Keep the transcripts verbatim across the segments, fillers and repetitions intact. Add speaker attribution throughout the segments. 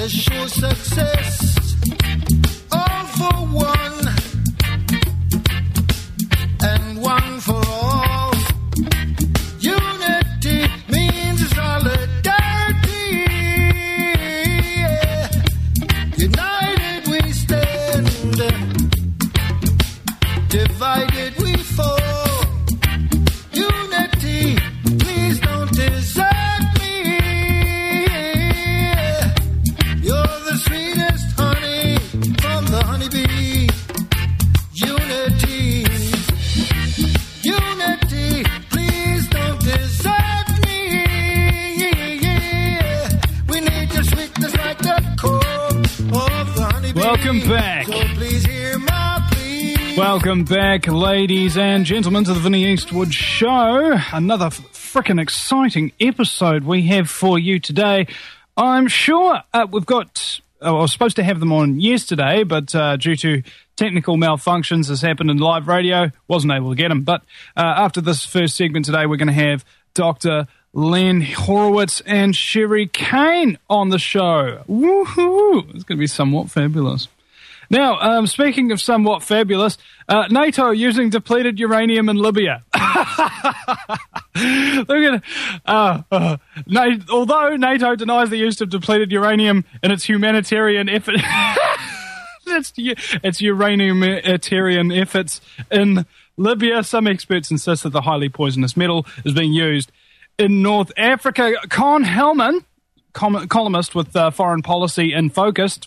Speaker 1: Let's show success, all for one, and one for all. Unity means solidarity. Yeah. United we stand, divided we fall. Unity, please don't desert.
Speaker 2: Welcome back.
Speaker 1: So please hear my plea.
Speaker 2: Welcome back, ladies and gentlemen, to the Vinnie Eastwood Show. Another frickin' exciting episode we have for you today. I'm sure uh, we've got... Oh, I was supposed to have them on yesterday, but uh, due to technical malfunctions, this happened in live radio. Wasn't able to get them. But uh, after this first segment today, we're going to have Doctor Len Horowitz and Sherry Kane on the show. Woohoo! It's going to be somewhat fabulous. Now, um, speaking of somewhat fabulous, uh, NATO using depleted uranium in Libya. Look at uh, uh, Na- although NATO denies the use of depleted uranium in its humanitarian effort, it's, its uranium-humanitarian efforts in Libya, some experts insist that the highly poisonous metal is being used in North Africa. Con Hellman, com- columnist with uh, Foreign Policy in Focus,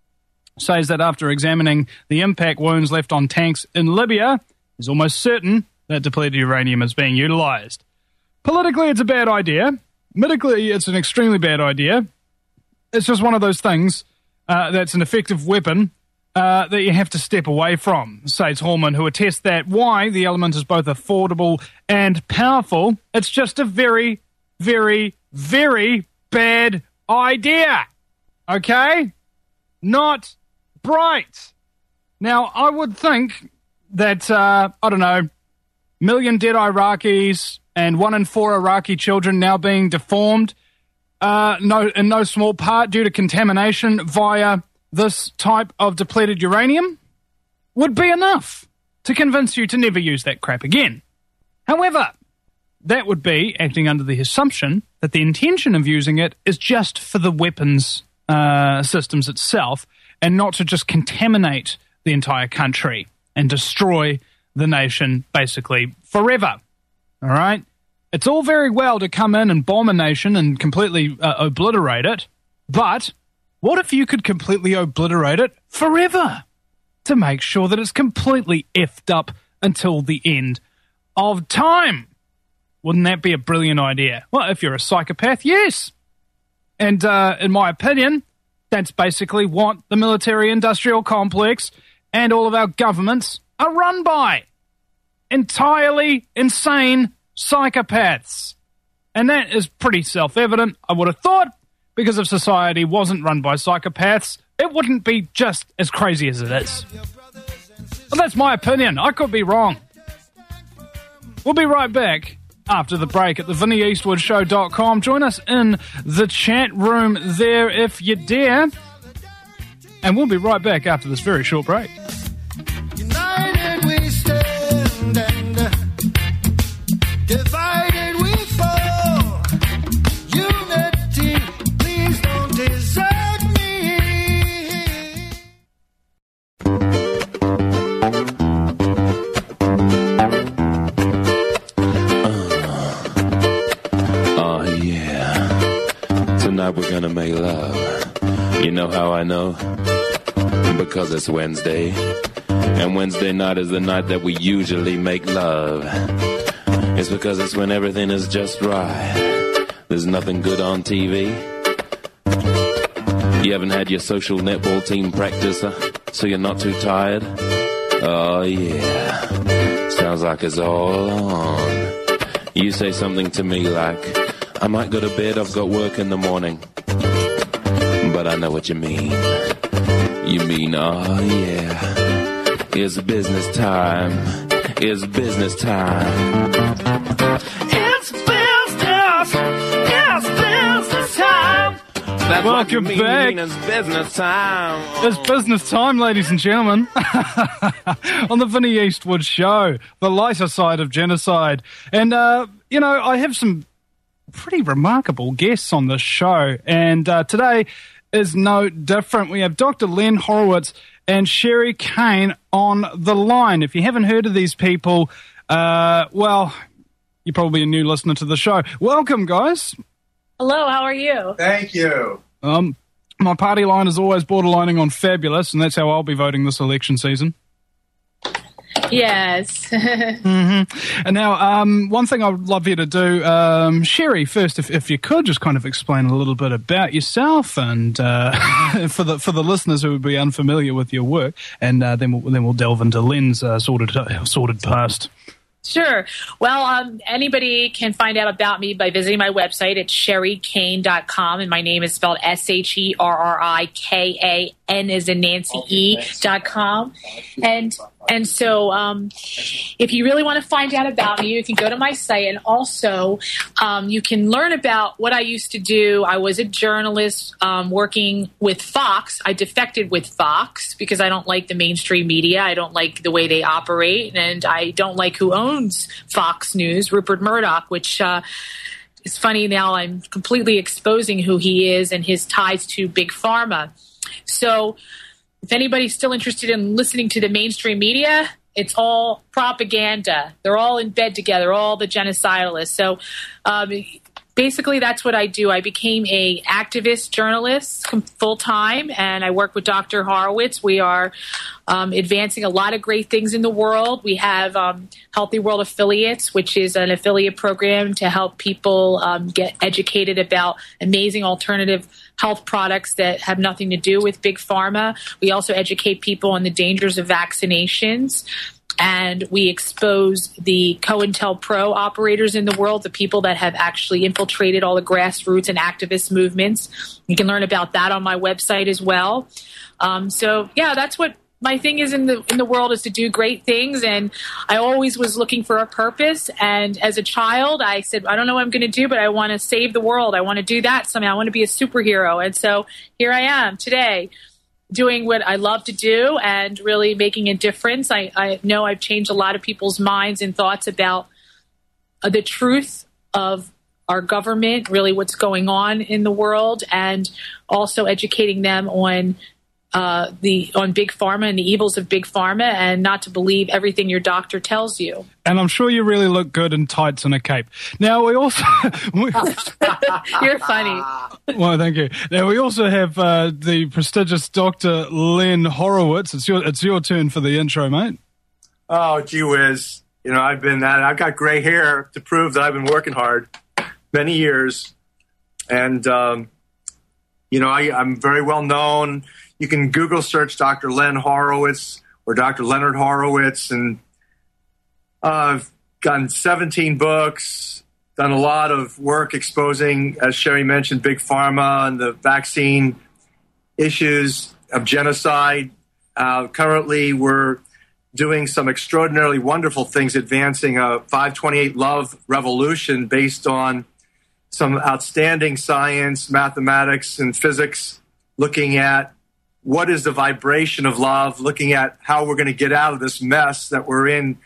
Speaker 2: says that after examining the impact wounds left on tanks in Libya, he's almost certain that depleted uranium is being utilized. Politically, it's a bad idea. Medically, it's an extremely bad idea. It's just one of those things uh, that's an effective weapon uh, that you have to step away from, says Hallman, who attests that why the element is both affordable and powerful, it's just a very, very, very bad idea. Okay? Not bright. Now, I would think that, uh, I don't know, million dead Iraqis and one in four Iraqi children now being deformed, uh, no, in no small part due to contamination via this type of depleted uranium, would be enough to convince you to never use that crap again. However, that would be acting under the assumption that the intention of using it is just for the weapons uh, systems itself and not to just contaminate the entire country and destroy the nation basically forever. All right? It's all very well to come in and bomb a nation and completely uh, obliterate it, but what if you could completely obliterate it forever to make sure that it's completely effed up until the end of time? Wouldn't that be a brilliant idea? Well, if you're a psychopath, yes. And uh, in my opinion, that's basically what the military-industrial complex and all of our governments are run by. Entirely insane psychopaths. And that is pretty self-evident, I would have thought, because if society wasn't run by psychopaths, it wouldn't be just as crazy as it is. Well, that's my opinion. I could be wrong. We'll be right back after the break at the vinnie eastwood show dot com. Join us in the chat room there if you dare. And we'll be right back after this very short break.
Speaker 1: United we stand and uh, divided we fall. Unity, please don't desert me.
Speaker 3: Oh yeah, tonight we're gonna make love. You know how I know? Because it's Wednesday, and Wednesday night is the night that we usually make love. It's because it's when everything is just right. There's nothing good on T V. You haven't had your social netball team practice, uh, so you're not too tired. Oh yeah, sounds like it's all on. You say something to me like, I might go to bed, I've got work in the morning. But I know what you mean. You mean, oh yeah, it's business time. It's business time. It's business. It's business time. That's what you
Speaker 2: Welcome
Speaker 3: mean,
Speaker 2: back.
Speaker 3: you mean it's business time.
Speaker 2: It's business time, ladies and gentlemen, on the Vinnie Eastwood Show, the lighter side of genocide. And, uh, you know, I have some pretty remarkable guests on this show, and uh, today is no different. We have Doctor Len Horowitz and Sherry Kane on the line. If you haven't heard of these people, uh, well, you're probably a new listener to the show. Welcome, guys.
Speaker 4: Hello, how are you?
Speaker 5: Thank you.
Speaker 2: Um, my party line is always borderlining on fabulous, and that's how I'll be voting this election season.
Speaker 4: Yes.
Speaker 2: Mm-hmm. And now, um, one thing I would love you to do, um, Sherry, first, if, if you could just kind of explain a little bit about yourself, and uh, for the for the listeners who would be unfamiliar with your work, and uh, then we'll then we'll delve into Len's uh, sorted sorted past.
Speaker 4: Sure. Well, um, anybody can find out about me by visiting my website at sherry kane dot com, and my name is spelled S H E R R I K A N as in Nancy E dot com. And and so um, if you really want to find out about me, you can go to my site, and also um, you can learn about what I used to do. I was a journalist um, working with Fox. I defected with Fox because I don't like the mainstream media. I don't like the way they operate, and I don't like who owns Fox News, Rupert Murdoch, which uh, is funny now. I'm completely exposing who he is and his ties to Big Pharma. So if anybody's still interested in listening to the mainstream media, it's all propaganda. They're all in bed together, all the genocidalists. So um, basically that's what I do. I became a activist journalist full-time, and I work with Doctor Horowitz. We are um, advancing a lot of great things in the world. We have um, Healthy World Affiliates, which is an affiliate program to help people um, get educated about amazing alternative health products that have nothing to do with Big Pharma. We also educate people on the dangers of vaccinations. And we expose the COINTELPRO operators in the world, the people that have actually infiltrated all the grassroots and activist movements. You can learn about that on my website as well. Um, so, yeah, that's what my thing is in the in the world, is to do great things. And I always was looking for a purpose. And as a child, I said, I don't know what I'm going to do, but I want to save the world. I want to do that somehow. I want to be a superhero. And so here I am today, doing what I love to do and really making a difference. I, I know I've changed a lot of people's minds and thoughts about uh, the truth of our government, really what's going on in the world, and also educating them on uh, the on Big Pharma and the evils of Big Pharma, and not to believe everything your doctor tells you.
Speaker 2: And I'm sure you really look good in tights and a cape. Now, we also... we,
Speaker 4: You're funny.
Speaker 2: Well, thank you. Now, we also have uh, the prestigious Doctor Len Horowitz. It's your it's your turn for the intro, mate.
Speaker 5: Oh, gee whiz. You know, I've been that. I've got gray hair to prove that I've been working hard many years. And, um, you know, I, I'm very well known. You can Google search Doctor Len Horowitz or Doctor Leonard Horowitz, and uh, I've gotten seventeen books, done a lot of work exposing, as Sherry mentioned, Big Pharma and the vaccine issues of genocide. Uh, currently, we're doing some extraordinarily wonderful things, advancing a five twenty-eight Love revolution based on some outstanding science, mathematics, and physics, looking at what is the vibration of love, looking at how we're going to get out of this mess that we're in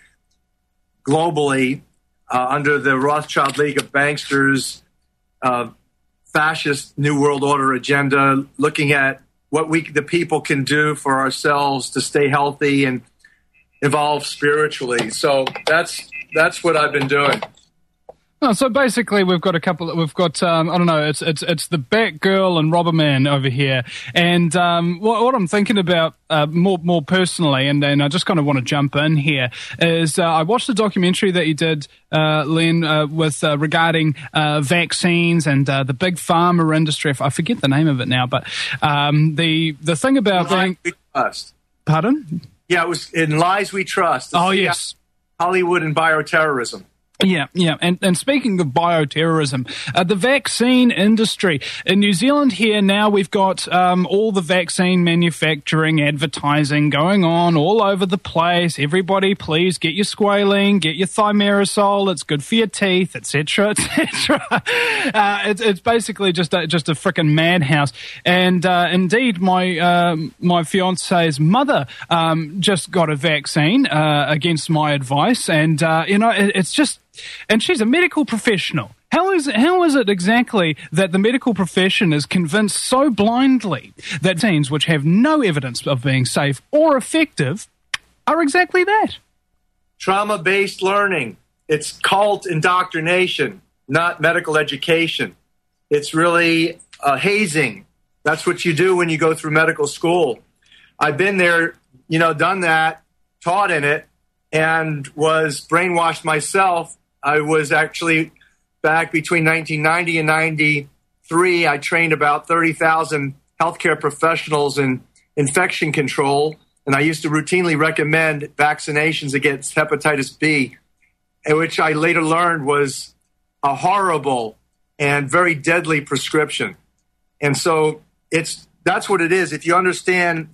Speaker 5: globally uh, under the Rothschild League of Banksters, uh, fascist New World Order agenda, looking at what we, the people, can do for ourselves to stay healthy and evolve spiritually. So that's that's what I've been doing.
Speaker 2: Oh, so basically, we've got a couple. We've got um, I don't know. It's it's it's the Batgirl and Robberman over here, and um, what, what I'm thinking about uh, more more personally, and then I just kind of want to jump in here, is uh, I watched the documentary that you did, uh, Len, uh, with uh, regarding uh, vaccines and uh, the big pharma industry. I forget the name of it now, but um, the the thing about being,
Speaker 5: we trust.
Speaker 2: Pardon?
Speaker 5: Yeah, it was in Lies We Trust.
Speaker 2: Oh yes,
Speaker 5: Hollywood and bioterrorism.
Speaker 2: Yeah, yeah. And, and speaking of bioterrorism, uh, the vaccine industry in New Zealand here now, we've got um, all the vaccine manufacturing, advertising going on all over the place. Everybody, please get your squalene, get your thimerosal. It's good for your teeth, et cetera, et cetera. Uh, it's, it's basically just a, just a frickin' madhouse. And uh, indeed, my uh, my fiance's mother um, just got a vaccine uh, against my advice, and uh, you know, it, it's just. And she's a medical professional. How is it, how is it exactly that the medical profession is convinced so blindly that vaccines which have no evidence of being safe or effective are exactly that?
Speaker 5: Trauma-based learning. It's cult indoctrination, not medical education. It's really uh, hazing. That's what you do when you go through medical school. I've been there, you know, done that, taught in it, and was brainwashed myself. I was actually, back between nineteen ninety and ninety-three, I trained about thirty thousand healthcare professionals in infection control, and I used to routinely recommend vaccinations against hepatitis B, which I later learned was a horrible and very deadly prescription. And so it's that's what it is. If you understand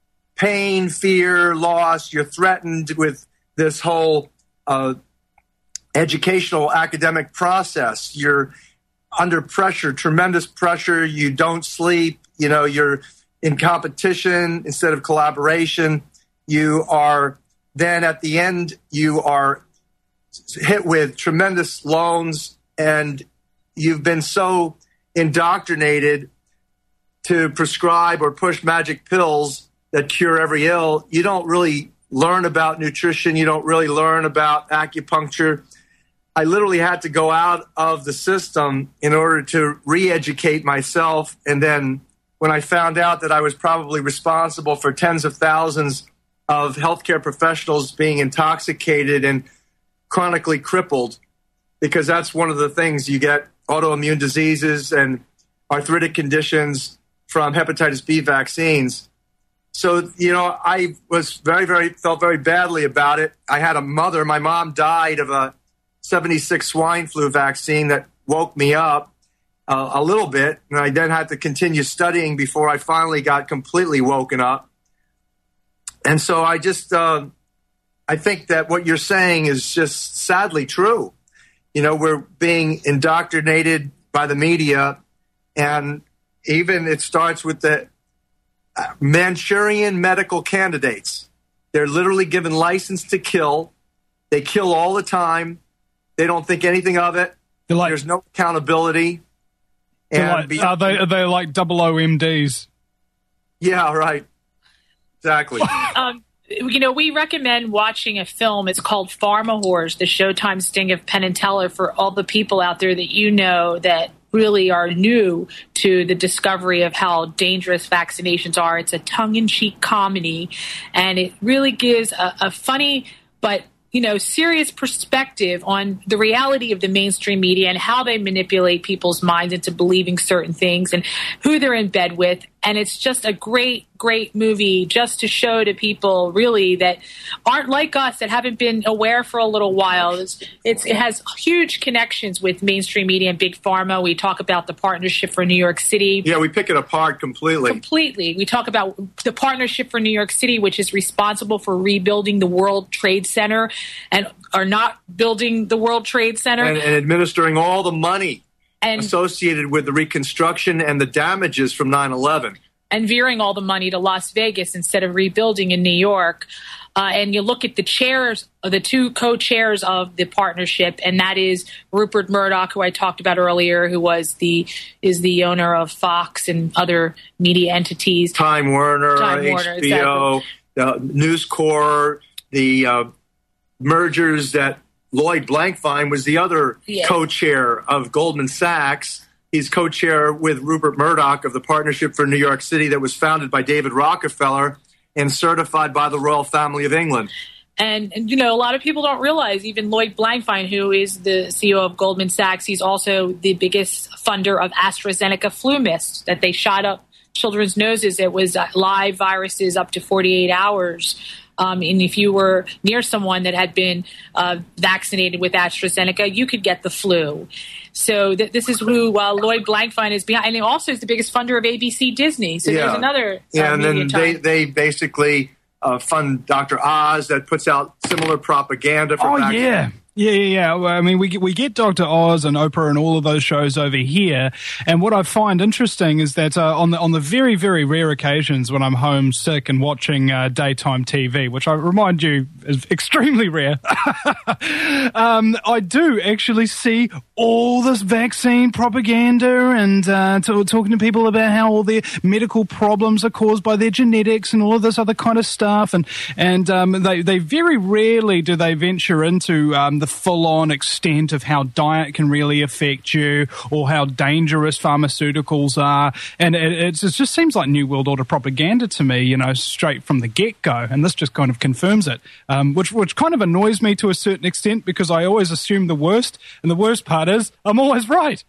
Speaker 5: pain, fear, loss, you're threatened with this whole uh, educational academic process. You're under pressure, tremendous pressure. You don't sleep. You know, you're in competition instead of collaboration. You are then at the end, you are hit with tremendous loans, and you've been so indoctrinated to prescribe or push magic pills that cure every ill. You don't really learn about nutrition. You don't really learn about acupuncture. I literally had to go out of the system in order to re-educate myself. And then when I found out that I was probably responsible for tens of thousands of healthcare professionals being intoxicated and chronically crippled, because that's one of the things you get, autoimmune diseases and arthritic conditions from hepatitis B vaccines. So, you know, I was very, very, felt very badly about it. I had a mother, my mom died of a seventy-six swine flu vaccine that woke me up uh, a little bit. And I then had to continue studying before I finally got completely woken up. And so I just, uh, I think that what you're saying is just sadly true. You know, we're being indoctrinated by the media, and even it starts with the Manchurian medical candidates. They're literally given license to kill. They kill all the time. They don't think anything of it. Like, there's no accountability. And
Speaker 2: like,
Speaker 5: be-
Speaker 2: are they are they like double O M Ds?
Speaker 5: Yeah, right. Exactly.
Speaker 4: um, you know, we recommend watching a film. It's called Pharma Whores, the Showtime Sting of Penn and Teller, for all the people out there that you know that really are new to the discovery of how dangerous vaccinations are. It's a tongue-in-cheek comedy, and it really gives a, a funny but you know, serious perspective on the reality of the mainstream media and how they manipulate people's minds into believing certain things and who they're in bed with. And it's just a great, great movie just to show to people really that aren't like us, that haven't been aware for a little while. It's, it's, it has huge connections with mainstream media and big pharma. We talk about the partnership for New York City.
Speaker 5: Yeah, we pick it apart completely.
Speaker 4: Completely. We talk about the partnership for New York City, which is responsible for rebuilding the World Trade Center and are not building the World Trade Center.
Speaker 5: And, and administering all the money
Speaker 4: and
Speaker 5: associated with the reconstruction and the damages from nine eleven.
Speaker 4: And veering all the money to Las Vegas instead of rebuilding in New York. Uh, and you look at the chairs, the two co-chairs of the partnership, and that is Rupert Murdoch, who I talked about earlier, who was the is the owner of Fox and other media entities.
Speaker 5: Time Warner,
Speaker 4: Time
Speaker 5: H
Speaker 4: Warner,
Speaker 5: B O,
Speaker 4: exactly.
Speaker 5: the News Corp, the uh, mergers that Lloyd Blankfein was the other
Speaker 4: Yeah.
Speaker 5: co-chair of Goldman Sachs. He's co-chair with Rupert Murdoch of the Partnership for New York City that was founded by David Rockefeller and certified by the Royal Family of England.
Speaker 4: And, and, you know, a lot of people don't realize even Lloyd Blankfein, who is the C E O of Goldman Sachs, he's also the biggest funder of AstraZeneca flu mist that they shot up children's noses. It was uh, live viruses up to forty-eight hours. Um, and if you were near someone that had been uh, vaccinated with AstraZeneca, you could get the flu. So th- this is who uh, Lloyd Blankfein is behind. And he also is the biggest funder of A B C Disney. So
Speaker 5: Yeah.
Speaker 4: there's another uh,
Speaker 5: Yeah, and
Speaker 4: media
Speaker 5: then they,
Speaker 4: tie.
Speaker 5: they basically uh, fund Doctor Oz that puts out similar propaganda for
Speaker 2: Oh,
Speaker 5: vaccine.
Speaker 2: yeah. Yeah, yeah, yeah. Well, I mean, we get, we get Doctor Oz and Oprah and all of those shows over here. And what I find interesting is that uh, on the on the very, very rare occasions when I'm home sick and watching uh, daytime T V, which I remind you is extremely rare, um, I do actually see all this vaccine propaganda and uh, to, talking to people about how all their medical problems are caused by their genetics and all of this other kind of stuff. And and um, they they very rarely do they venture into um, the full-on extent of how diet can really affect you or how dangerous pharmaceuticals are. And it, it's, it just seems like New World Order propaganda to me, you know, straight from the get-go. And this just kind of confirms it, um, which, which kind of annoys me to a certain extent because I always assume the worst. And the worst part is I'm always right.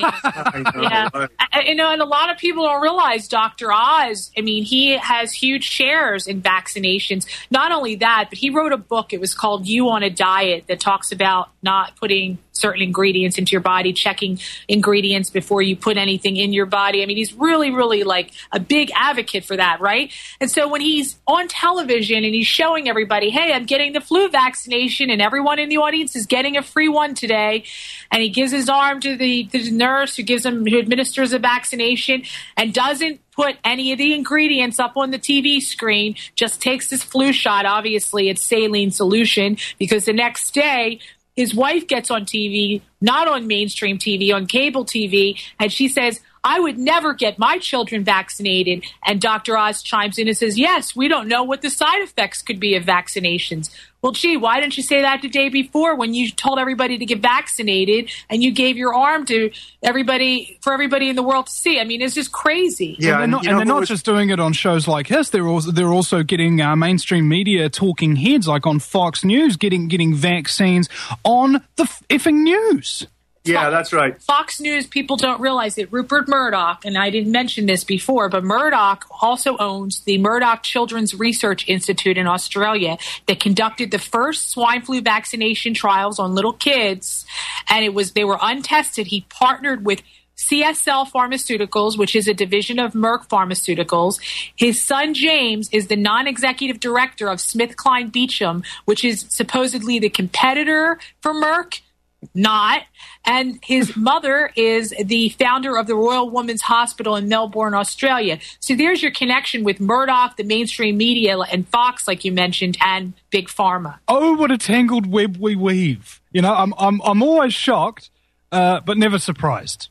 Speaker 4: Yeah, I- you know, and a lot of people don't realize Doctor Oz, I mean, he has huge shares in vaccinations. Not only that, but he wrote a book. It was called You on a Diet that talks about not putting certain ingredients into your body, checking ingredients before you put anything in your body. I mean, he's really, really like a big advocate for that, right? And so when he's on television and he's showing everybody, hey, I'm getting the flu vaccination and everyone in the audience is getting a free one today, and he gives his arm to the, to the nurse who gives him, who administers the vaccination and doesn't put any of the ingredients up on the T V screen, just takes this flu shot. Obviously, it's saline solution because the next day his wife gets on T V, not on mainstream T V, on cable T V, and she says, I would never get my children vaccinated. And Doctor Oz chimes in and says, yes, we don't know what the side effects could be of vaccinations. Well, gee, why didn't you say that the day before when you told everybody to get vaccinated and you gave your arm to everybody for everybody in the world to see? I mean, it's just crazy.
Speaker 5: Yeah,
Speaker 2: and they're not,
Speaker 5: you
Speaker 2: and
Speaker 5: know,
Speaker 2: they're
Speaker 5: there
Speaker 2: not
Speaker 5: was-
Speaker 2: just doing it on shows like this. They're also they're also getting uh, mainstream media talking heads like on Fox News, getting getting vaccines on the f- effing news.
Speaker 5: Yeah, that's right.
Speaker 4: Fox News, people don't realize that Rupert Murdoch, and I didn't mention this before, but Murdoch also owns the Murdoch Children's Research Institute in Australia that conducted the first swine flu vaccination trials on little kids, and it was they were untested. He partnered with C S L Pharmaceuticals, which is a division of Merck Pharmaceuticals. His son, James, is the non-executive director of SmithKline Beecham, which is supposedly the competitor for Merck. Not. And his mother is the founder of the Royal Women's Hospital in Melbourne, Australia. So there's your connection with Murdoch, the mainstream media, and Fox, like you mentioned, and Big Pharma.
Speaker 2: Oh, what a tangled web we weave! You know, I'm I'm I'm always shocked, uh, but never surprised.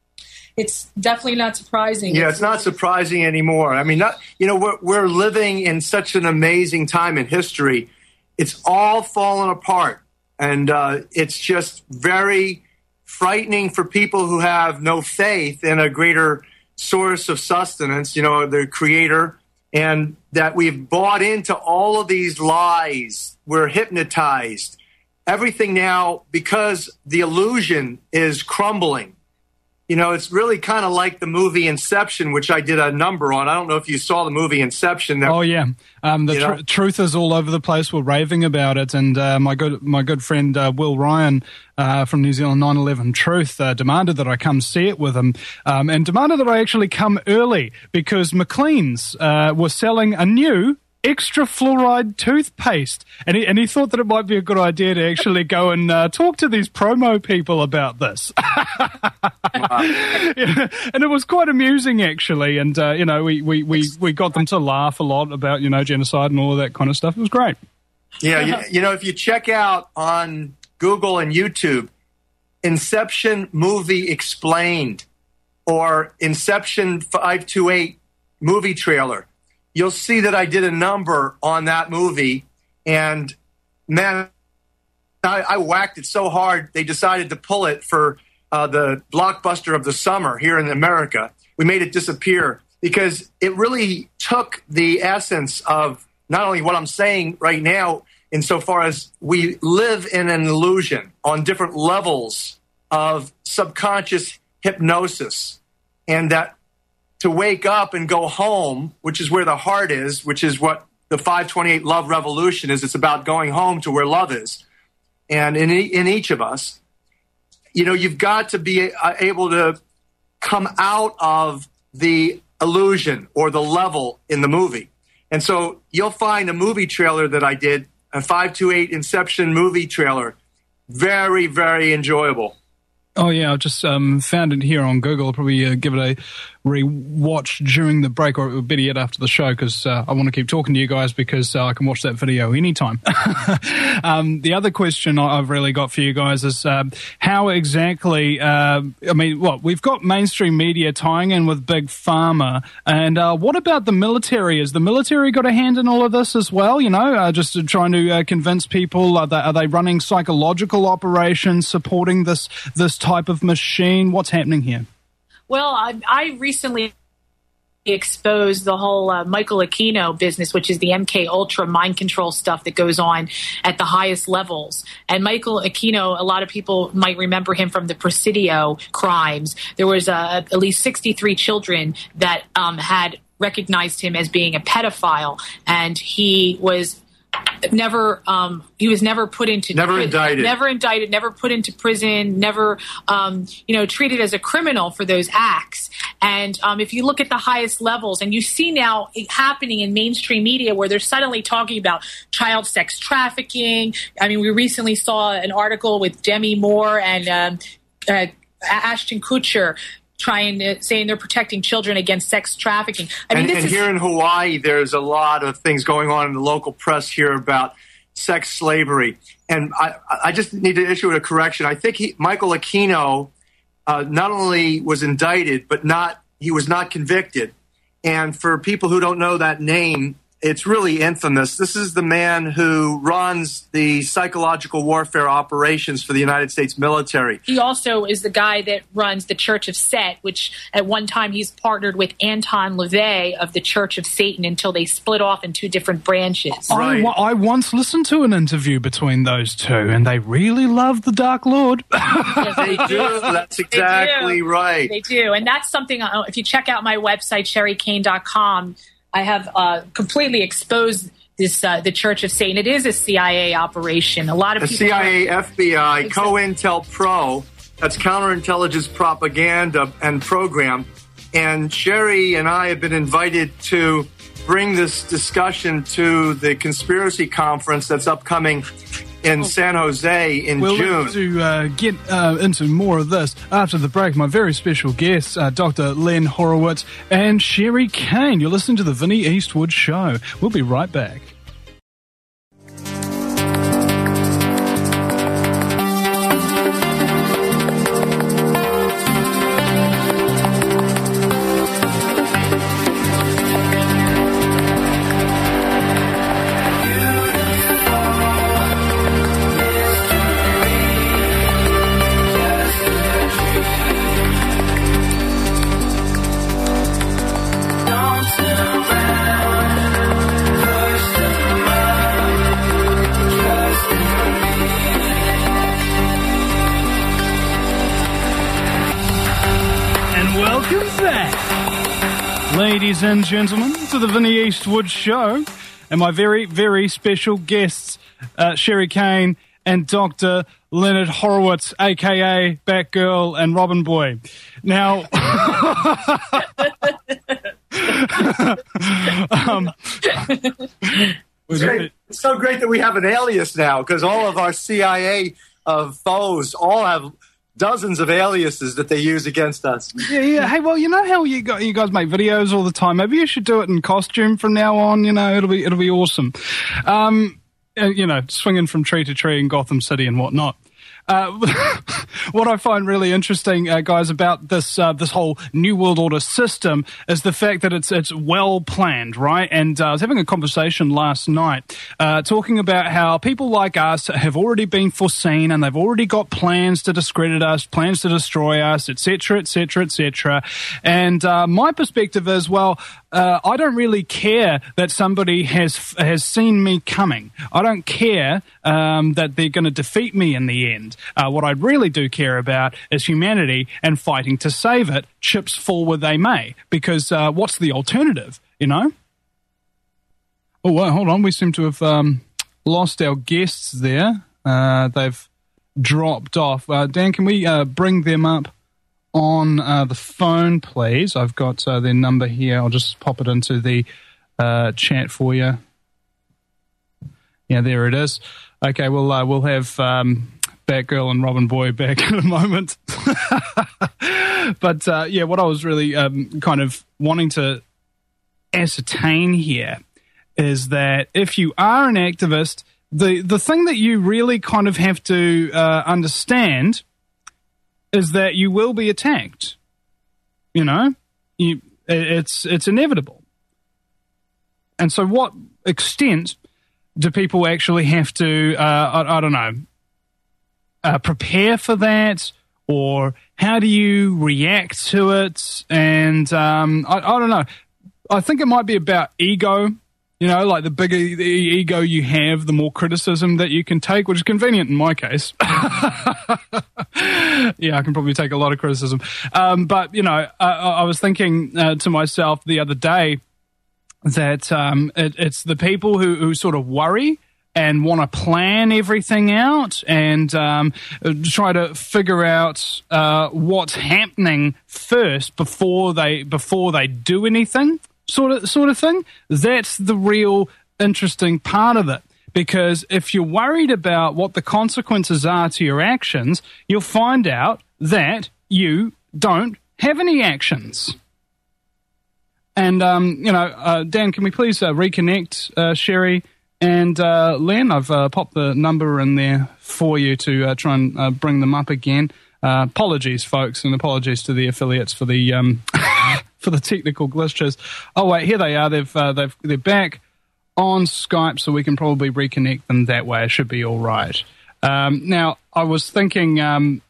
Speaker 4: It's definitely not surprising.
Speaker 5: Yeah, it's not surprising anymore. I mean, not, you know, we're, we're living in such an amazing time in history. It's all fallen apart. And uh, it's just very frightening for people who have no faith in a greater source of sustenance, you know, the creator, and that we've bought into all of these lies. We're hypnotized. Everything now, because the illusion is crumbling. You know, it's really kind of like the movie Inception, which I did a number on. I don't know if you saw the movie Inception. That,
Speaker 2: Oh yeah, um, the
Speaker 5: You
Speaker 2: tr-
Speaker 5: know?
Speaker 2: truth is all over the place. We're raving about it, and uh, my good my good friend uh, Will Ryan uh, from New Zealand nine eleven Truth uh, demanded that I come see it with him, um, and demanded that I actually come early because McLean's uh, were selling a new extra fluoride toothpaste, and he, and he thought that it might be a good idea to actually go and uh, talk to these promo people about this. Yeah, and it was quite amusing actually, and uh, you know we, we, we, we got them to laugh a lot about, you know, genocide and all of that kind of stuff. It was great.
Speaker 5: Yeah, you, you know, if you check out on Google and YouTube, Inception Movie Explained or Inception five two eight movie trailer, you'll see that I did a number on that movie, and man, I, I whacked it so hard they decided to pull it for uh, the blockbuster of the summer here in America. We made it disappear because it really took the essence of not only what I'm saying right now, insofar as we live in an illusion on different levels of subconscious hypnosis, and that to wake up and go home, which is where the heart is, which is what the five twenty-eight Love Revolution is it's about going home to where love is. And in, e- in each of us, you know, you've got to be uh, able to come out of the illusion or the level in the movie. And so you'll find a movie trailer that I did, a five twenty-eight Inception movie trailer, very, very enjoyable.
Speaker 2: Oh, yeah, I just um, found it here on Google. I'll probably uh, give it a re-watch during the break, or better yet after the show, because uh, I want to keep talking to you guys because uh, I can watch that video anytime. um, the other question I've really got for you guys is um, how exactly, uh, I mean, what, we've got mainstream media tying in with Big Pharma, and uh, what about the military? Has the military got a hand in all of this as well, you know, uh, just trying to uh, convince people? Are they, are they running psychological operations, supporting this this type of machine? What's happening here?
Speaker 4: Well, I, I recently exposed the whole uh, Michael Aquino business, which is the M K Ultra mind control stuff that goes on at the highest levels. And Michael Aquino, a lot of people might remember him from the Presidio crimes. There was uh, at least sixty-three children that um, had recognized him as being a pedophile, and he was never um he was never put into
Speaker 5: never pri- indicted
Speaker 4: never indicted never put into prison, never um you know treated as a criminal for those acts. And um if you look at the highest levels, and you see now it happening in mainstream media where they're suddenly talking about child sex trafficking. I mean, we recently saw an article with Demi Moore and um uh, Ashton Kutcher trying to saying they're protecting children against sex trafficking. I mean,
Speaker 5: and,
Speaker 4: this
Speaker 5: and
Speaker 4: is
Speaker 5: here in Hawaii, there's a lot of things going on in the local press here about sex slavery. And I, I just need to issue a correction. I think he, Michael Aquino uh, not only was indicted, but not he was not convicted. And for people who don't know that name, it's really infamous. This is the man who runs the psychological warfare operations for the United States military.
Speaker 4: He also is the guy that runs the Church of Set, which at one time he's partnered with Anton LaVey of the Church of Satan until they split off in two different branches.
Speaker 5: Right.
Speaker 2: I, I once listened to an interview between those two, and they really love the Dark Lord.
Speaker 4: Yes,
Speaker 5: They do. That's exactly
Speaker 4: They do.
Speaker 5: right.
Speaker 4: They do. And that's something, uh, if you check out my website, sherry kane dot com, I have uh, completely exposed this uh, the Church of Satan. It is a C I A operation. A lot of
Speaker 5: The
Speaker 4: people.
Speaker 5: C I A, F B I,
Speaker 4: Exactly.
Speaker 5: COINTELPRO, that's counterintelligence propaganda and program. And Sherry and I have been invited to bring this discussion to the conspiracy conference that's upcoming in San Jose in
Speaker 2: We'll
Speaker 5: June.
Speaker 2: look to uh, get uh, into more of this after the break. My very special guests, uh, Doctor Len Horowitz and Sherry Kane. You're listening to the Vinnie Eastwood Show. We'll be right back. Ladies and gentlemen, to the Vinnie Eastwood Show, and my very, very special guests, uh, Sherry Kane and Doctor Leonard Horowitz, a k a. Batgirl and Robin Boy. Now, um,
Speaker 5: It's, great. It's so great that we have an alias now, because all of our C I A uh, foes all have dozens of aliases that they use against us.
Speaker 2: yeah, yeah. Hey, well, you know how you got, you guys make videos all the time. Maybe you should do it in costume from now on. You know, it'll be it'll be awesome. Um, and, you know, swinging from tree to tree in Gotham City and whatnot. Uh, what I find really interesting, uh, guys, about this uh, this whole New World Order system is the fact that it's it's well planned, right? And uh, I was having a conversation last night uh, talking about how people like us have already been foreseen and they've already got plans to discredit us, plans to destroy us, et cetera, et cetera, et cetera. And uh, my perspective is, well, uh, I don't really care that somebody has has seen me coming. I don't care um, that they're going to defeat me in the end. Uh, what I really do care about is humanity and fighting to save it, chips fall where they may. Because uh, what's the alternative, you know? Oh, wait, hold on. We seem to have um, lost our guests there. Uh, they've dropped off. Uh, Dan, can we uh, bring them up on uh, the phone, please? I've got uh, their number here. I'll just pop it into the uh, chat for you. Yeah, there it is. Okay, well, uh, we'll have um, Batgirl and Robin Boy back in a moment. But, uh, yeah, what I was really um, kind of wanting to ascertain here is that if you are an activist, the, the thing that you really kind of have to uh, understand is that you will be attacked. You know, you, it's it's inevitable. And so what extent do people actually have to, uh, I, I don't know, uh, prepare for that? Or how do you react to it? And um, I, I don't know. I think it might be about ego. You know, like the bigger the ego you have, the more criticism that you can take, which is convenient in my case. Yeah, I can probably take a lot of criticism. Um, but, you know, I, I was thinking uh, to myself the other day that um, it, it's the people who, who sort of worry and want to plan everything out and um, try to figure out uh, what's happening first before they before they do anything. Sort of, sort of thing. That's the real interesting part of it. Because if you're worried about what the consequences are to your actions, you'll find out that you don't have any actions. And, um, you know, uh, Dan, can we please uh, reconnect uh, Sherry and uh, Len? I've uh, popped the number in there for you to uh, try and uh, bring them up again. Uh, apologies, folks, and apologies to the affiliates for the um, for the technical glitches. Oh wait, here they are. They've uh, they've they're back on Skype, so we can probably reconnect them that way. It should be all right. Um, now, I was thinking. Um,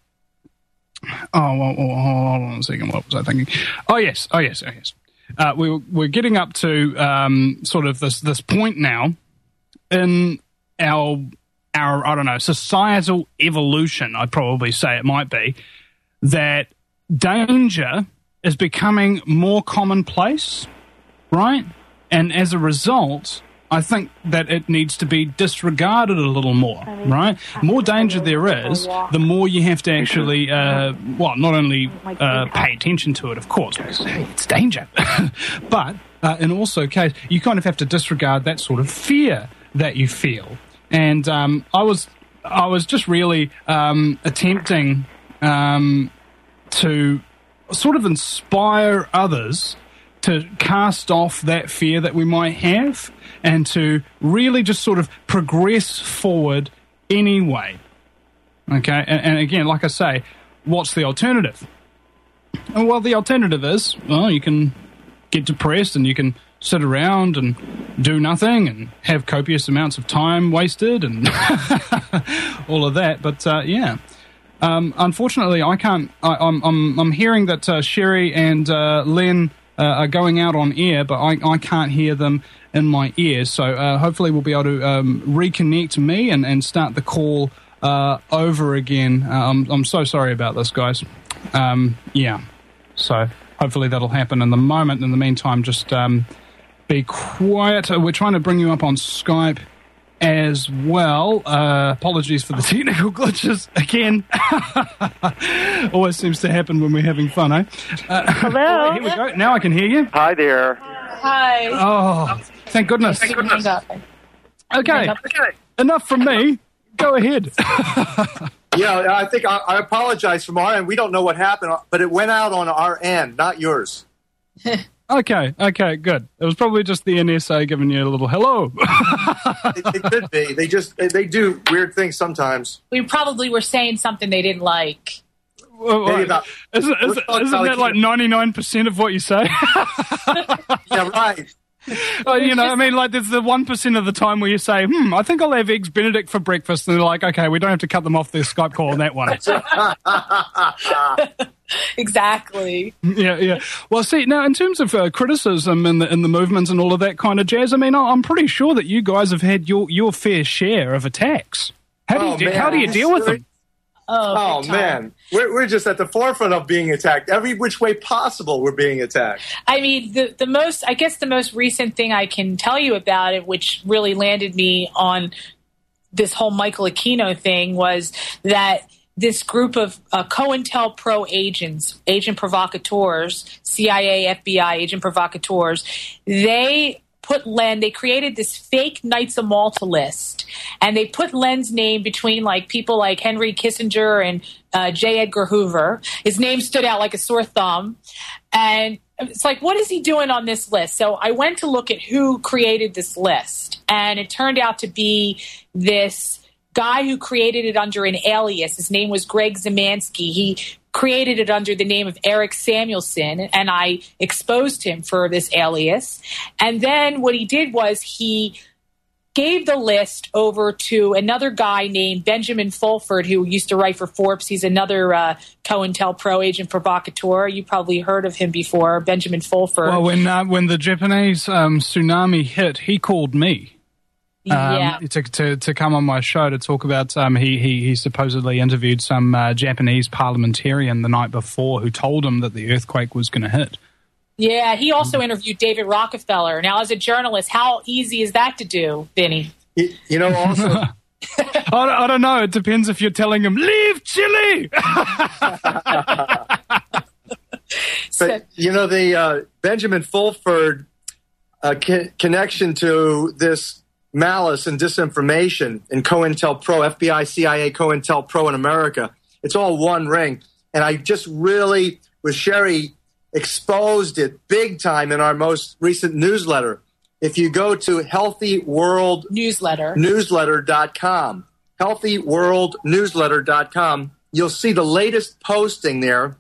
Speaker 2: oh, well, well, hold on a second. What was I thinking? Oh yes, oh yes, oh yes. Uh, we we're getting up to um, sort of this this point now in our. our, I don't know, societal evolution, I'd probably say it might be, that danger is becoming more commonplace, right? And as a result, I think that it needs to be disregarded a little more, right? The more danger there is, the more you have to actually, uh, well, not only uh, pay attention to it, of course, because, hey, it's danger, but uh, in also case, you kind of have to disregard that sort of fear that you feel. And um, I was, I was just really um, attempting um, to sort of inspire others to cast off that fear that we might have, and to really just sort of progress forward anyway. Okay, and, and again, like I say, what's the alternative? And well, the alternative is, well, you can get depressed and you can sit around and do nothing and have copious amounts of time wasted and all of that. But uh, yeah, um, unfortunately, I can't. I, I'm, I'm I'm hearing that uh, Sherry and uh, Len uh, are going out on air, but I, I can't hear them in my ears. So uh, hopefully, we'll be able to um, reconnect me and, and start the call uh, over again. Uh, I'm I'm so sorry about this, guys. Um, yeah, so hopefully that'll happen in the moment. In the meantime, just. Um, Be quiet. We're trying to bring you up on Skype as well. Uh, apologies for the technical glitches again. Always seems to happen when we're having fun, eh? Uh,
Speaker 6: Hello.
Speaker 2: Oh, here we go. Now I can hear you.
Speaker 7: Hi there.
Speaker 4: Hi.
Speaker 2: Oh, thank goodness.
Speaker 4: Thank goodness.
Speaker 2: Okay.
Speaker 5: Okay.
Speaker 2: Enough from me. Go ahead.
Speaker 5: Yeah, I think I, I apologize from our end. We don't know what happened, but it went out on our end, not yours.
Speaker 2: Okay, okay, good. It was probably just the N S A giving you a little hello.
Speaker 5: it, it could be. They just they do weird things sometimes.
Speaker 4: We probably were saying something they didn't like.
Speaker 2: Well,
Speaker 5: Maybe
Speaker 2: right.
Speaker 5: about-
Speaker 2: Isn't, isn't, isn't that like ninety-nine percent of what you say?
Speaker 5: Yeah, right.
Speaker 2: Well, you know, I mean, like, there's the one percent of the time where you say, hmm, I think I'll have Eggs Benedict for breakfast. And they're like, okay, we don't have to cut them off their Skype call on that one.
Speaker 4: Exactly.
Speaker 2: Yeah, yeah. Well, see, now, in terms of uh, criticism and the, and the movements and all of that kind of jazz, I mean, I'm pretty sure that you guys have had your, your fair share of attacks. How do you,
Speaker 5: Oh,
Speaker 2: de-
Speaker 5: man.
Speaker 2: how do you deal with them?
Speaker 4: Oh,
Speaker 5: Oh,
Speaker 4: big time.
Speaker 5: man. We're, we're just at the forefront of being attacked. Every which way possible, we're being attacked.
Speaker 4: I mean, the, the most, I guess the most recent thing I can tell you about it, which really landed me on this whole Michael Aquino thing, was that this group of uh, COINTELPRO agents, agent provocateurs, C I A, F B I, agent provocateurs, they put Len, they created this fake Knights of Malta list, and they put Len's name between like people like Henry Kissinger and uh, J. Edgar Hoover. His name stood out like a sore thumb. And it's like, what is he doing on this list? So I went to look at who created this list, and it turned out to be this guy who created it under an alias. His name was Greg Zemansky. He created it under the name of Eric Samuelson, and I exposed him for this alias. And then what he did was he gave the list over to another guy named Benjamin Fulford, who used to write for Forbes. He's another uh, COINTELPRO agent provocateur. You probably heard of him before, Benjamin Fulford.
Speaker 2: Well, when uh, when the Japanese um, tsunami hit, he called me. Um,
Speaker 4: yeah.
Speaker 2: to, to to come on my show to talk about um, he, he he supposedly interviewed some uh, Japanese parliamentarian the night before who told him that the earthquake was going to hit.
Speaker 4: Yeah, he also interviewed David Rockefeller. Now, as a journalist, how easy is that to do, Vinny?
Speaker 5: You, you know, also,
Speaker 2: I, don't- I don't know. It depends if you're telling him, leave Chile!
Speaker 5: but, you know, the uh, Benjamin Fulford uh, co- connection to this malice and disinformation in COINTELPRO, F B I, C I A, COINTELPRO in America, it's all one ring. And I just really, with Sherry, exposed it big time in our most recent newsletter. If you go to healthy world
Speaker 4: Newsletter.
Speaker 5: newsletter dot com, healthy world newsletter dot com, you'll see the latest posting there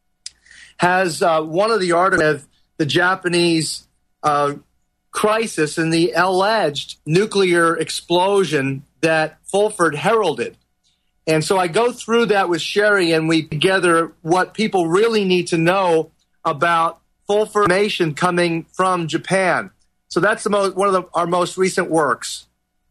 Speaker 5: has uh, one of the articles of the Japanese uh, crisis and the alleged nuclear explosion that Fulford heralded. And so I go through that with Sherry, and we together what people really need to know about Fulford information coming from Japan. So that's the most, one of the, our most recent works.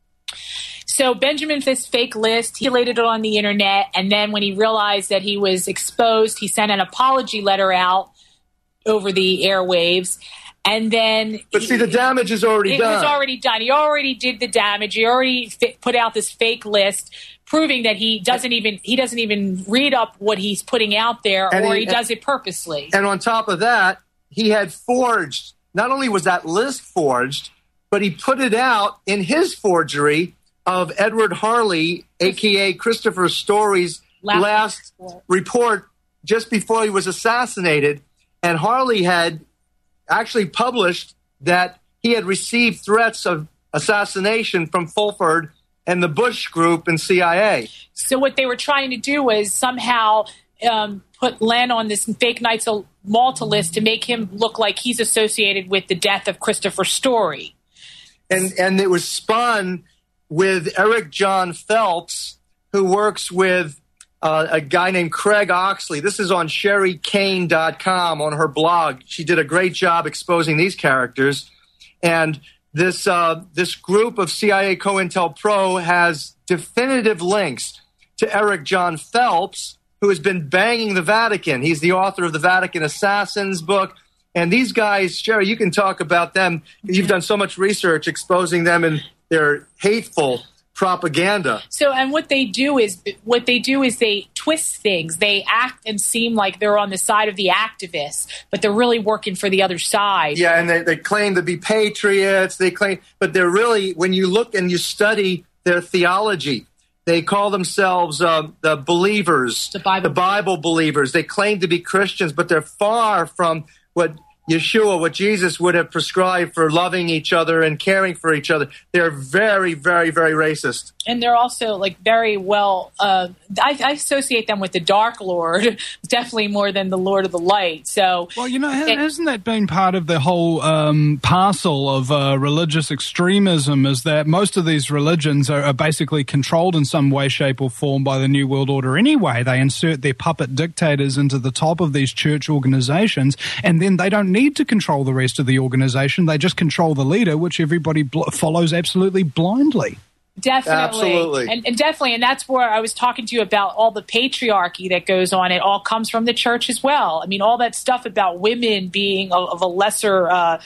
Speaker 4: So Benjamin, this fake list, he laid it on the internet, and then when he realized that he was exposed, he sent an apology letter out over the airwaves. And then,
Speaker 5: But see, the damage is already
Speaker 4: it
Speaker 5: done.
Speaker 4: was already done. He already did the damage. He already fi- put out this fake list, proving that he doesn't even he doesn't even read up what he's putting out there,
Speaker 5: And
Speaker 4: or
Speaker 5: he-
Speaker 4: he does it purposely.
Speaker 5: And on top of that, he had forged, not only was that list forged, but he put it out in his forgery of Edward Harley, a k a. Christopher Story's
Speaker 4: Last
Speaker 5: last
Speaker 4: report.
Speaker 5: report just before he was assassinated. And Harley had actually published that he had received threats of assassination from Fulford and the Bush Group and C I A.
Speaker 4: So what they were trying to do was somehow um, put Len on this fake Knights of Malta list to make him look like he's associated with the death of Christopher Story.
Speaker 5: And and it was spun with Eric John Phelps, who works with uh, a guy named Craig Oxley. This is on Sherry Kane dot com on her blog. She did a great job exposing these characters. And this uh, this group of C I A COINTELPRO has definitive links to Eric John Phelps, who has been banging the Vatican. He's the author of the Vatican Assassins book. And these guys, Sherry, you can talk about them. You've done so much research exposing them and their hateful propaganda.
Speaker 4: So, and what they do is what they do is they twist things. They act and seem like they're on the side of the activists, but they're really working for the other side.
Speaker 5: Yeah, and they, they claim to be patriots. They claim, but they're really, when you look and you study their theology, they call themselves uh, the believers,
Speaker 4: The Bible.
Speaker 5: the Bible believers. They claim to be Christians, but they're far from what Yeshua, what Jesus would have prescribed for loving each other and caring for each other. They're very, very, very racist.
Speaker 4: And they're also like very well. Uh, I, I associate them with the Dark Lord, definitely more than the Lord of the Light. So,
Speaker 2: Well, you know, ha-
Speaker 4: It-
Speaker 2: hasn't that been part of the whole um, parcel of uh, religious extremism, is that most of these religions are, are basically controlled in some way, shape or form by the New World Order anyway. They insert their puppet dictators into the top of these church organizations, and then they don't need to control the rest of the organization. They just control the leader, which everybody bl- follows absolutely blindly.
Speaker 4: Definitely.
Speaker 5: Absolutely.
Speaker 4: And, and definitely. And that's where I was talking to you about all the patriarchy that goes on. It all comes from the church as well. I mean, all that stuff about women being of, of a lesser uh,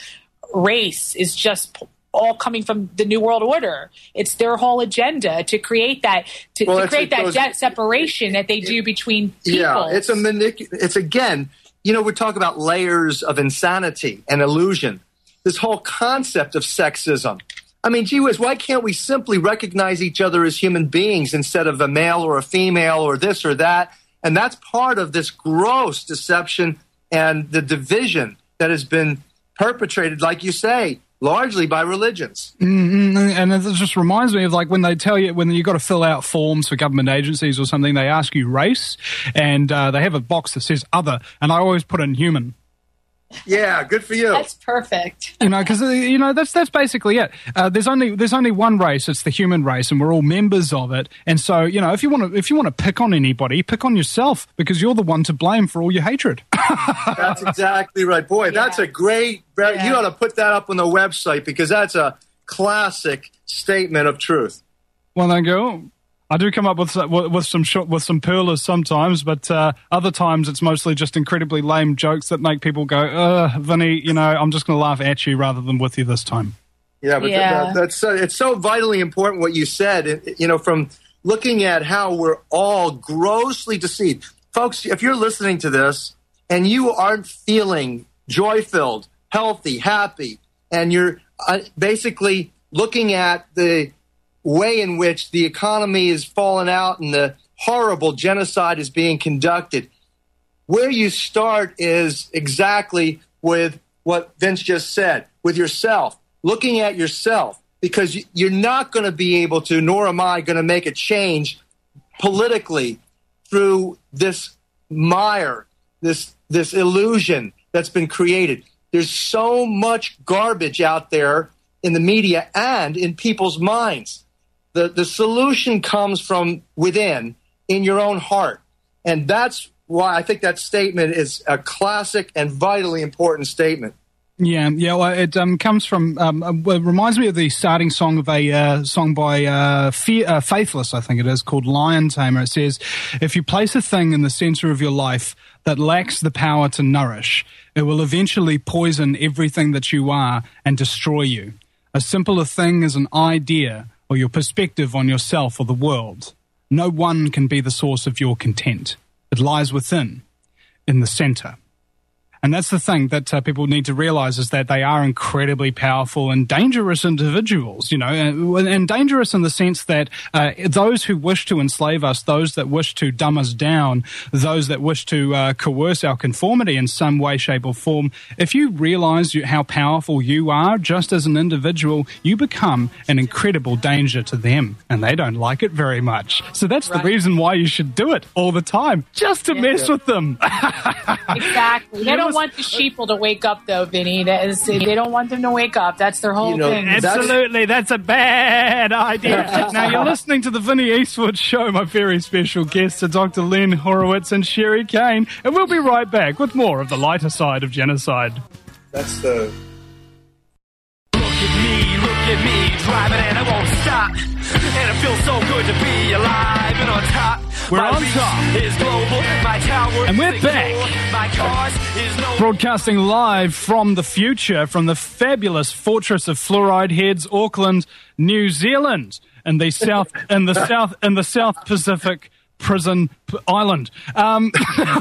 Speaker 4: race is just all coming from the New World Order. It's their whole agenda to create that to,
Speaker 5: Well,
Speaker 4: to
Speaker 5: it's-
Speaker 4: create
Speaker 5: it
Speaker 4: that
Speaker 5: goes-
Speaker 4: jet separation that they do between people.
Speaker 5: Yeah, it's a manic. It's again, you know, we talk about layers of insanity and illusion. This whole concept of sexism. I mean, gee whiz, why can't we simply recognize each other as human beings instead of a male or a female or this or that? And that's part of this gross deception and the division that has been perpetrated, like you say, largely by religions.
Speaker 2: Mm-hmm. And it just reminds me of like when they tell you, when you've got to fill out forms for government agencies or something, they ask you race, and uh, they have a box that says other, and I always put in human.
Speaker 5: Yeah, good for you.
Speaker 4: That's perfect.
Speaker 2: You know, because uh, you know that's that's basically it. Uh, there's only there's only one race. It's the human race, and we're all members of it. And so, you know, if you want to if you want to pick on anybody, pick on yourself, because you're the one to blame for all your hatred.
Speaker 5: That's exactly right. Boy,
Speaker 4: Yeah.
Speaker 5: that's a great,
Speaker 4: Yeah.
Speaker 5: you ought to put that up on the website because that's a classic statement of truth.
Speaker 2: Well, there you go. I do come up with with some sh- with some pearlers sometimes, but uh, other times it's mostly just incredibly lame jokes that make people go, "Uh, Vinny, you know, I'm just going to laugh at you rather than with you this time."
Speaker 5: Yeah, but th-
Speaker 4: Yeah.
Speaker 5: that- that's so, it's so vitally important what you said. It- you know, from looking at how we're all grossly deceived, folks. If you're listening to this and you aren't feeling joy-filled, healthy, happy, and you're uh, basically looking at the way in which the economy is falling out and the horrible genocide is being conducted, where you start is exactly with what Vince just said, with yourself, looking at yourself, because you- you're not going to be able to, nor am I going to make a change politically through this mire, this this illusion that's been created. There's so much garbage out there in the media and in people's minds. The the solution comes from within, in your own heart. And that's why I think that statement is a classic and vitally important statement.
Speaker 2: Yeah, yeah. Well, it um, comes from. Um, uh, well, it reminds me of the starting song of a uh, song by uh, Fe- uh, Faithless, I think it is, called Lion Tamer. It says, "If you place a thing in the center of your life that lacks the power to nourish, it will eventually poison everything that you are and destroy you. As simple a thing as an idea or your perspective on yourself or the world. No one can be the source of your content. It lies within, in the center." And that's the thing that uh, people need to realize, is that they are incredibly powerful and dangerous individuals, you know, and, and dangerous in the sense that uh, those who wish to enslave us, those that wish to dumb us down, those that wish to uh, coerce our conformity in some way, shape or form, if you realize you, how powerful you are just as an individual, you become an incredible danger to them, and they don't like it very much. So that's
Speaker 4: Right.
Speaker 2: the reason why you should do it all the time, just to
Speaker 4: Yeah.
Speaker 2: mess with them.
Speaker 4: Exactly. They
Speaker 2: You
Speaker 4: don't
Speaker 2: must-
Speaker 4: want the sheeple to wake up, though, Vinny. That is, they don't want them to wake up. That's their whole
Speaker 5: You know,
Speaker 4: thing.
Speaker 5: That's-
Speaker 2: Absolutely, that's a bad idea. Now, you're listening to the Vinny Eastwood Show. My very special guests are Doctor Len Horowitz and Sherry Kane, and we'll be right back with more of the lighter side of genocide.
Speaker 5: That's the...
Speaker 6: Look at me, look at me, driving and I won't stop. And it feels so good to be alive and on top.
Speaker 2: We're
Speaker 6: my
Speaker 2: on
Speaker 6: reach
Speaker 2: top.
Speaker 6: is global, my tower
Speaker 2: And we're
Speaker 6: is
Speaker 2: back.
Speaker 6: secure, my cars is no
Speaker 2: Broadcasting live from the future, from the fabulous fortress of Fluoride Heads, Auckland, New Zealand, in the south, in the south, in the South Pacific prison p- island. Um,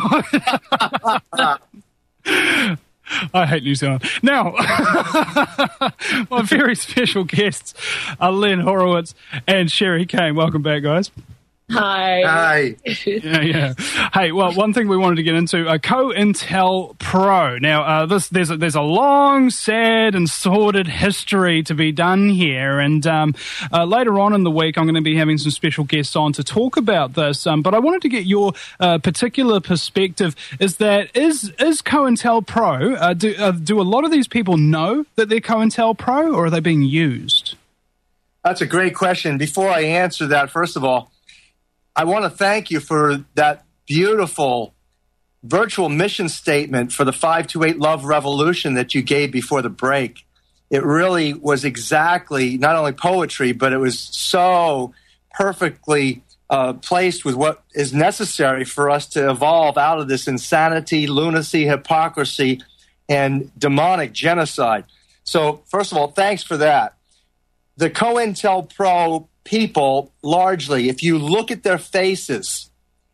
Speaker 2: I hate New Zealand. Now, my very special guests are Len Horowitz and Sherry Kane. Welcome back, guys.
Speaker 4: Hi.
Speaker 5: Hi.
Speaker 2: Yeah, yeah. Hey, well, one thing we wanted to get into, uh, COINTEL Pro. Now, uh, this there's a, there's a long, sad, and sordid history to be done here, and um, uh, later on in the week, I'm going to be having some special guests on to talk about this. Um, but I wanted to get your uh, particular perspective. Is that is is COINTEL Pro? Uh, do uh, do a lot of these people know that they're COINTEL Pro, or are they being used?
Speaker 5: That's a great question. Before I answer that, first of all, I want to thank you for that beautiful virtual mission statement for the five two eight Love Revolution that you gave before the break. it really was exactly not only poetry, but it was so perfectly uh, placed with what is necessary for us to evolve out of this insanity, lunacy, hypocrisy, and demonic genocide. So, first of all, thanks for that. The COINTELPRO people, largely, if you look at their faces,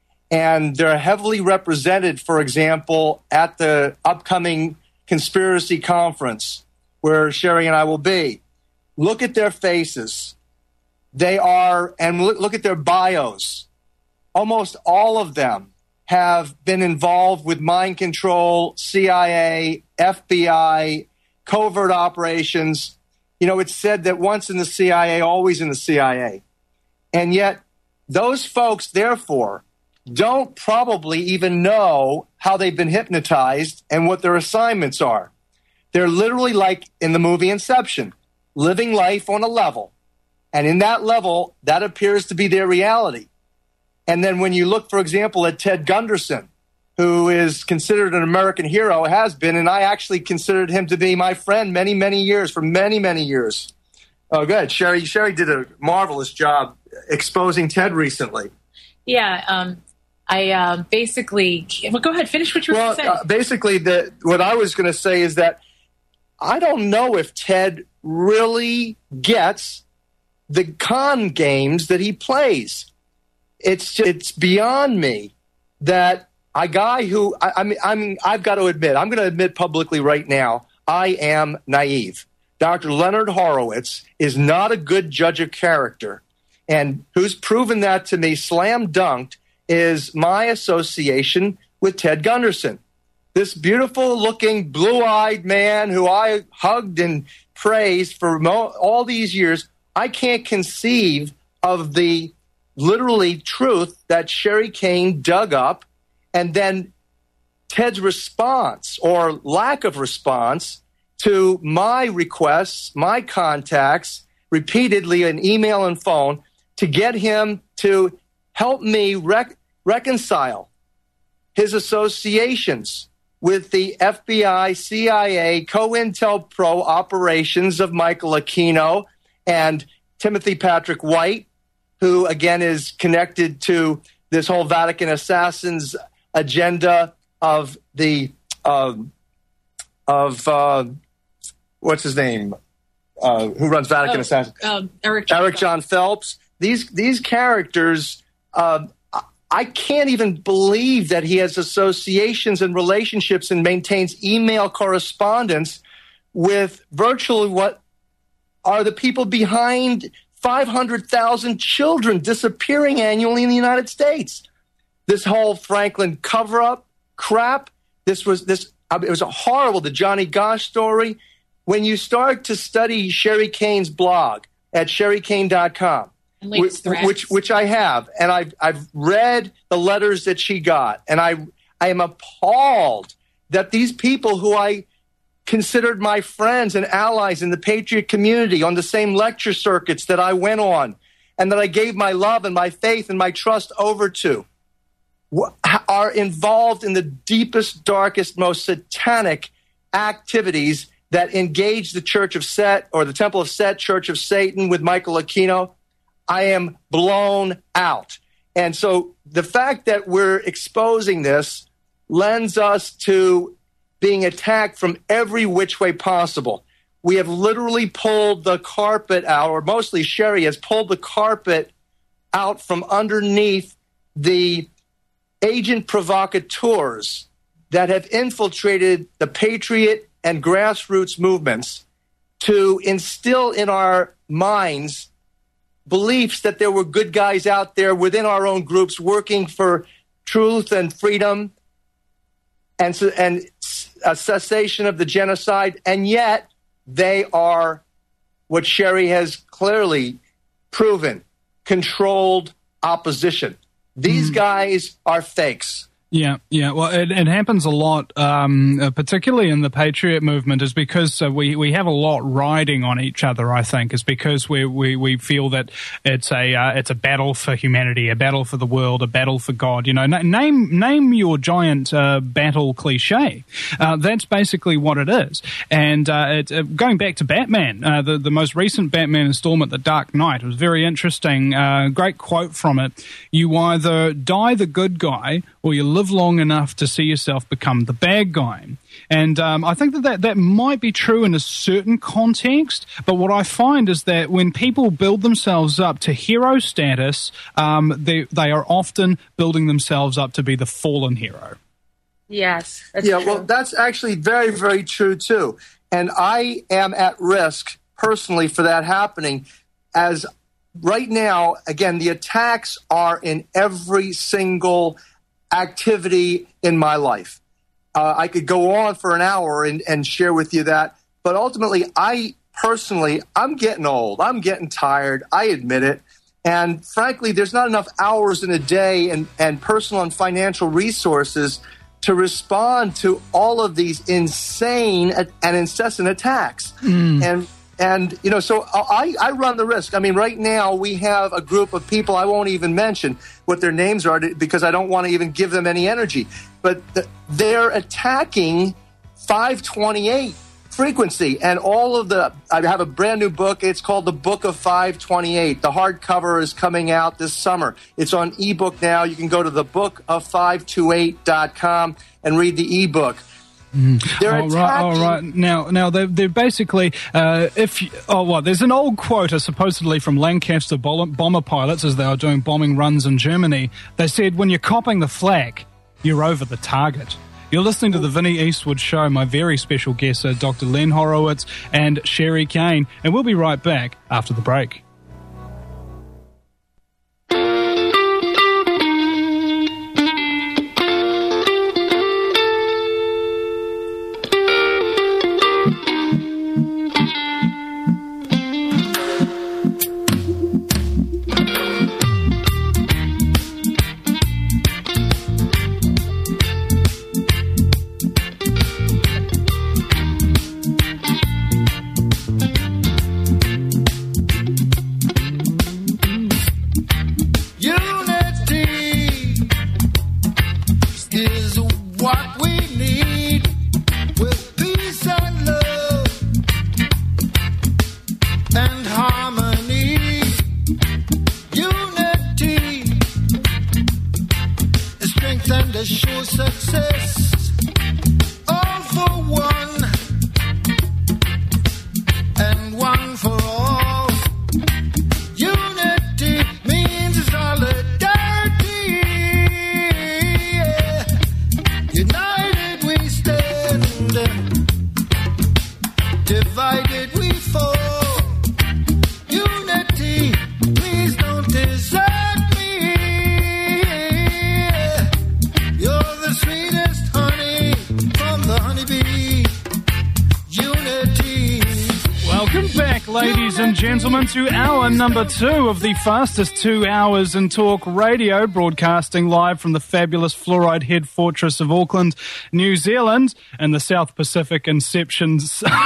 Speaker 5: and they're heavily represented, for example, at the upcoming conspiracy conference where Sherry and I will be. Look at their faces. They are, and look, look at their bios. Almost all of them have been involved with mind control, C I A, F B I, covert operations. You know, it's said that once in the C I A, always in the C I A. And yet, those folks, therefore, don't probably even know how they've been hypnotized and what their assignments are. They're literally like in the movie Inception, living life on a level. And in that level, that appears to be their reality. And then when you look, for example, at Ted Gunderson, who is considered an American hero, has been, and I actually considered him to be my friend many, many years, for many, many years. Oh, good. Sherry, Sherry did a marvelous job exposing Ted recently.
Speaker 4: Yeah, um, I uh, basically, well, go ahead, finish what you were
Speaker 5: well,
Speaker 4: saying.
Speaker 5: Uh, basically, the, what I was going to say is that I don't know if Ted really gets the con games that he plays. It's just, it's beyond me that a guy who I, I mean, I mean, I've got to admit, I'm going to admit publicly right now, I am naive. Doctor Leonard Horowitz is not a good judge of character, and who's proven that to me, slam dunked, is my association with Ted Gunderson. This beautiful-looking, blue-eyed man who I hugged and praised for mo- all these years, I can't conceive of the literally truth that Sherry Kane dug up, and then Ted's response or lack of response to my requests, my contacts, repeatedly in email and phone, to get him to help me rec- reconcile his associations with the F B I, C I A, COINTELPRO operations of Michael Aquino and Timothy Patrick White, who, again, is connected to this whole Vatican assassins agenda of the, uh, of, uh, what's his name, uh, who runs Vatican
Speaker 4: oh,
Speaker 5: assassins?
Speaker 4: Um, Eric John
Speaker 5: Eric John Phelps. These, these characters, uh, I can't even believe that he has associations and relationships and maintains email correspondence with virtually what are the people behind five hundred thousand children disappearing annually in the United States. This whole Franklin cover-up crap, this was this. It was a horrible, the Johnny Gosch story. When you start to study Sherry Kane's blog at sherry kane dot com, which, which which I have, and I've I've read the letters that she got, and I I am appalled that these people who I considered my friends and allies in the Patriot community on the same lecture circuits that I went on, and that I gave my love and my faith and my trust over to, are involved in the deepest, darkest, most satanic activities that engage the Church of Set or the Temple of Set, Church of Satan with Michael Aquino. I am blown out. And so the fact that we're exposing this lends us to being attacked from every which way possible. We have literally pulled the carpet out, or mostly Sherry has pulled the carpet out from underneath the agent provocateurs that have infiltrated the patriot and grassroots movements to instill in our minds beliefs that there were good guys out there within our own groups working for truth and freedom and, and a cessation of the genocide, and yet they are what Sherry has clearly proven, controlled opposition. These mm. guys are fakes.
Speaker 2: Yeah, yeah. Well, it, it happens a lot, um, uh, particularly in the Patriot movement, is because uh, we, we have a lot riding on each other, I think, is because we, we, we feel that it's a uh, it's a battle for humanity, a battle for the world, a battle for God. You know, na- name name your giant uh, battle cliche. Uh, that's basically what it is. And uh, it, uh, going back to Batman, uh, the, the most recent Batman installment, The Dark Knight, was very interesting. Uh, great quote from it. You either die the good guy or you live long enough to see yourself become the bad guy. And um, I think that, that that might be true in a certain context, but what I find is that when people build themselves up to hero status, um, they, they are often building themselves up to be the fallen hero.
Speaker 4: Yes. That's
Speaker 5: Yeah,
Speaker 4: true.
Speaker 5: well, that's actually very, very true, too. And I am at risk, personally, for that happening, as right now, again, the attacks are in every single activity in my life. Uh, I could go on for an hour and, and share with you that, but ultimately, I personally, I'm getting old. I'm getting tired. I admit it. And frankly, there's not enough hours in a day and, and personal and financial resources to respond to all of these insane and incessant attacks. Mm. And And, you know, so I, I run the risk. I mean, right now we have a group of people, I won't even mention what their names are because I don't want to even give them any energy. But the, they're attacking five twenty-eight frequency. And all of the, I have a brand new book. It's called The Book of five twenty-eight. The hardcover is coming out this summer. It's on ebook now. You can go to the book of five twenty-eight dot com and read the ebook.
Speaker 2: Mm. All right, all right. Now, now they're, they're basically, uh, if you, oh, what? There's an old quote, uh, supposedly from Lancaster bomber pilots as they are doing bombing runs in Germany. They said, "When you're copping the flak, you're over the target." You're listening to the Vinnie Eastwood Show. My very special guests are Doctor Len Horowitz and Sherry Kane, and we'll be right back after the break. To hour number two of the fastest two hours in talk radio, broadcasting live from the fabulous fluoride head fortress of Auckland, New Zealand, and the South Pacific Inception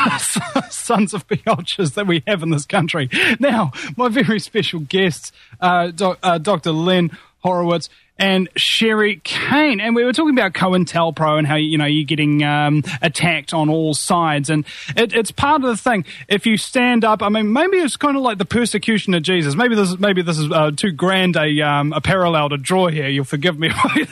Speaker 2: sons of biatches that we have in this country. Now, my very special guests, uh, doc, uh, Doctor Len Horowitz and Sherry Kane. And we were talking about COINTELPRO and how, you know, you're getting um, attacked on all sides. And it, it's part of the thing. If you stand up, I mean, maybe it's kind of like the persecution of Jesus. Maybe this is, maybe this is uh, too grand a, um, a parallel to draw here. You'll forgive me.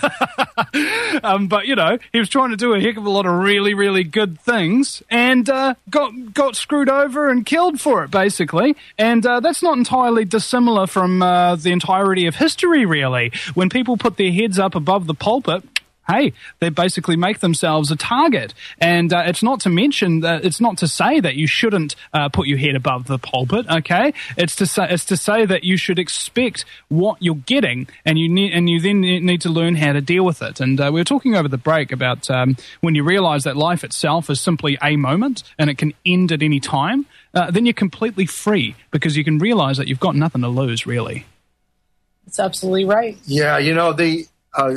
Speaker 2: um, but, you know, he was trying to do a heck of a lot of really, really good things and uh, got got screwed over and killed for it, basically. And uh, that's not entirely dissimilar from uh, the entirety of history, really. When people put their heads up above the pulpit, hey, they basically make themselves a target. And uh, it's not to mention that it's not to say that you shouldn't uh, put your head above the pulpit, okay? It's to say it's to say that you should expect what you're getting, and you need and you then need to learn how to deal with it. And uh, we were talking over the break about um, when you realize that life itself is simply a moment and it can end at any time, uh, then you're completely free because you can realize that you've got nothing to lose, really.
Speaker 4: That's absolutely right.
Speaker 5: Yeah, you know, the uh,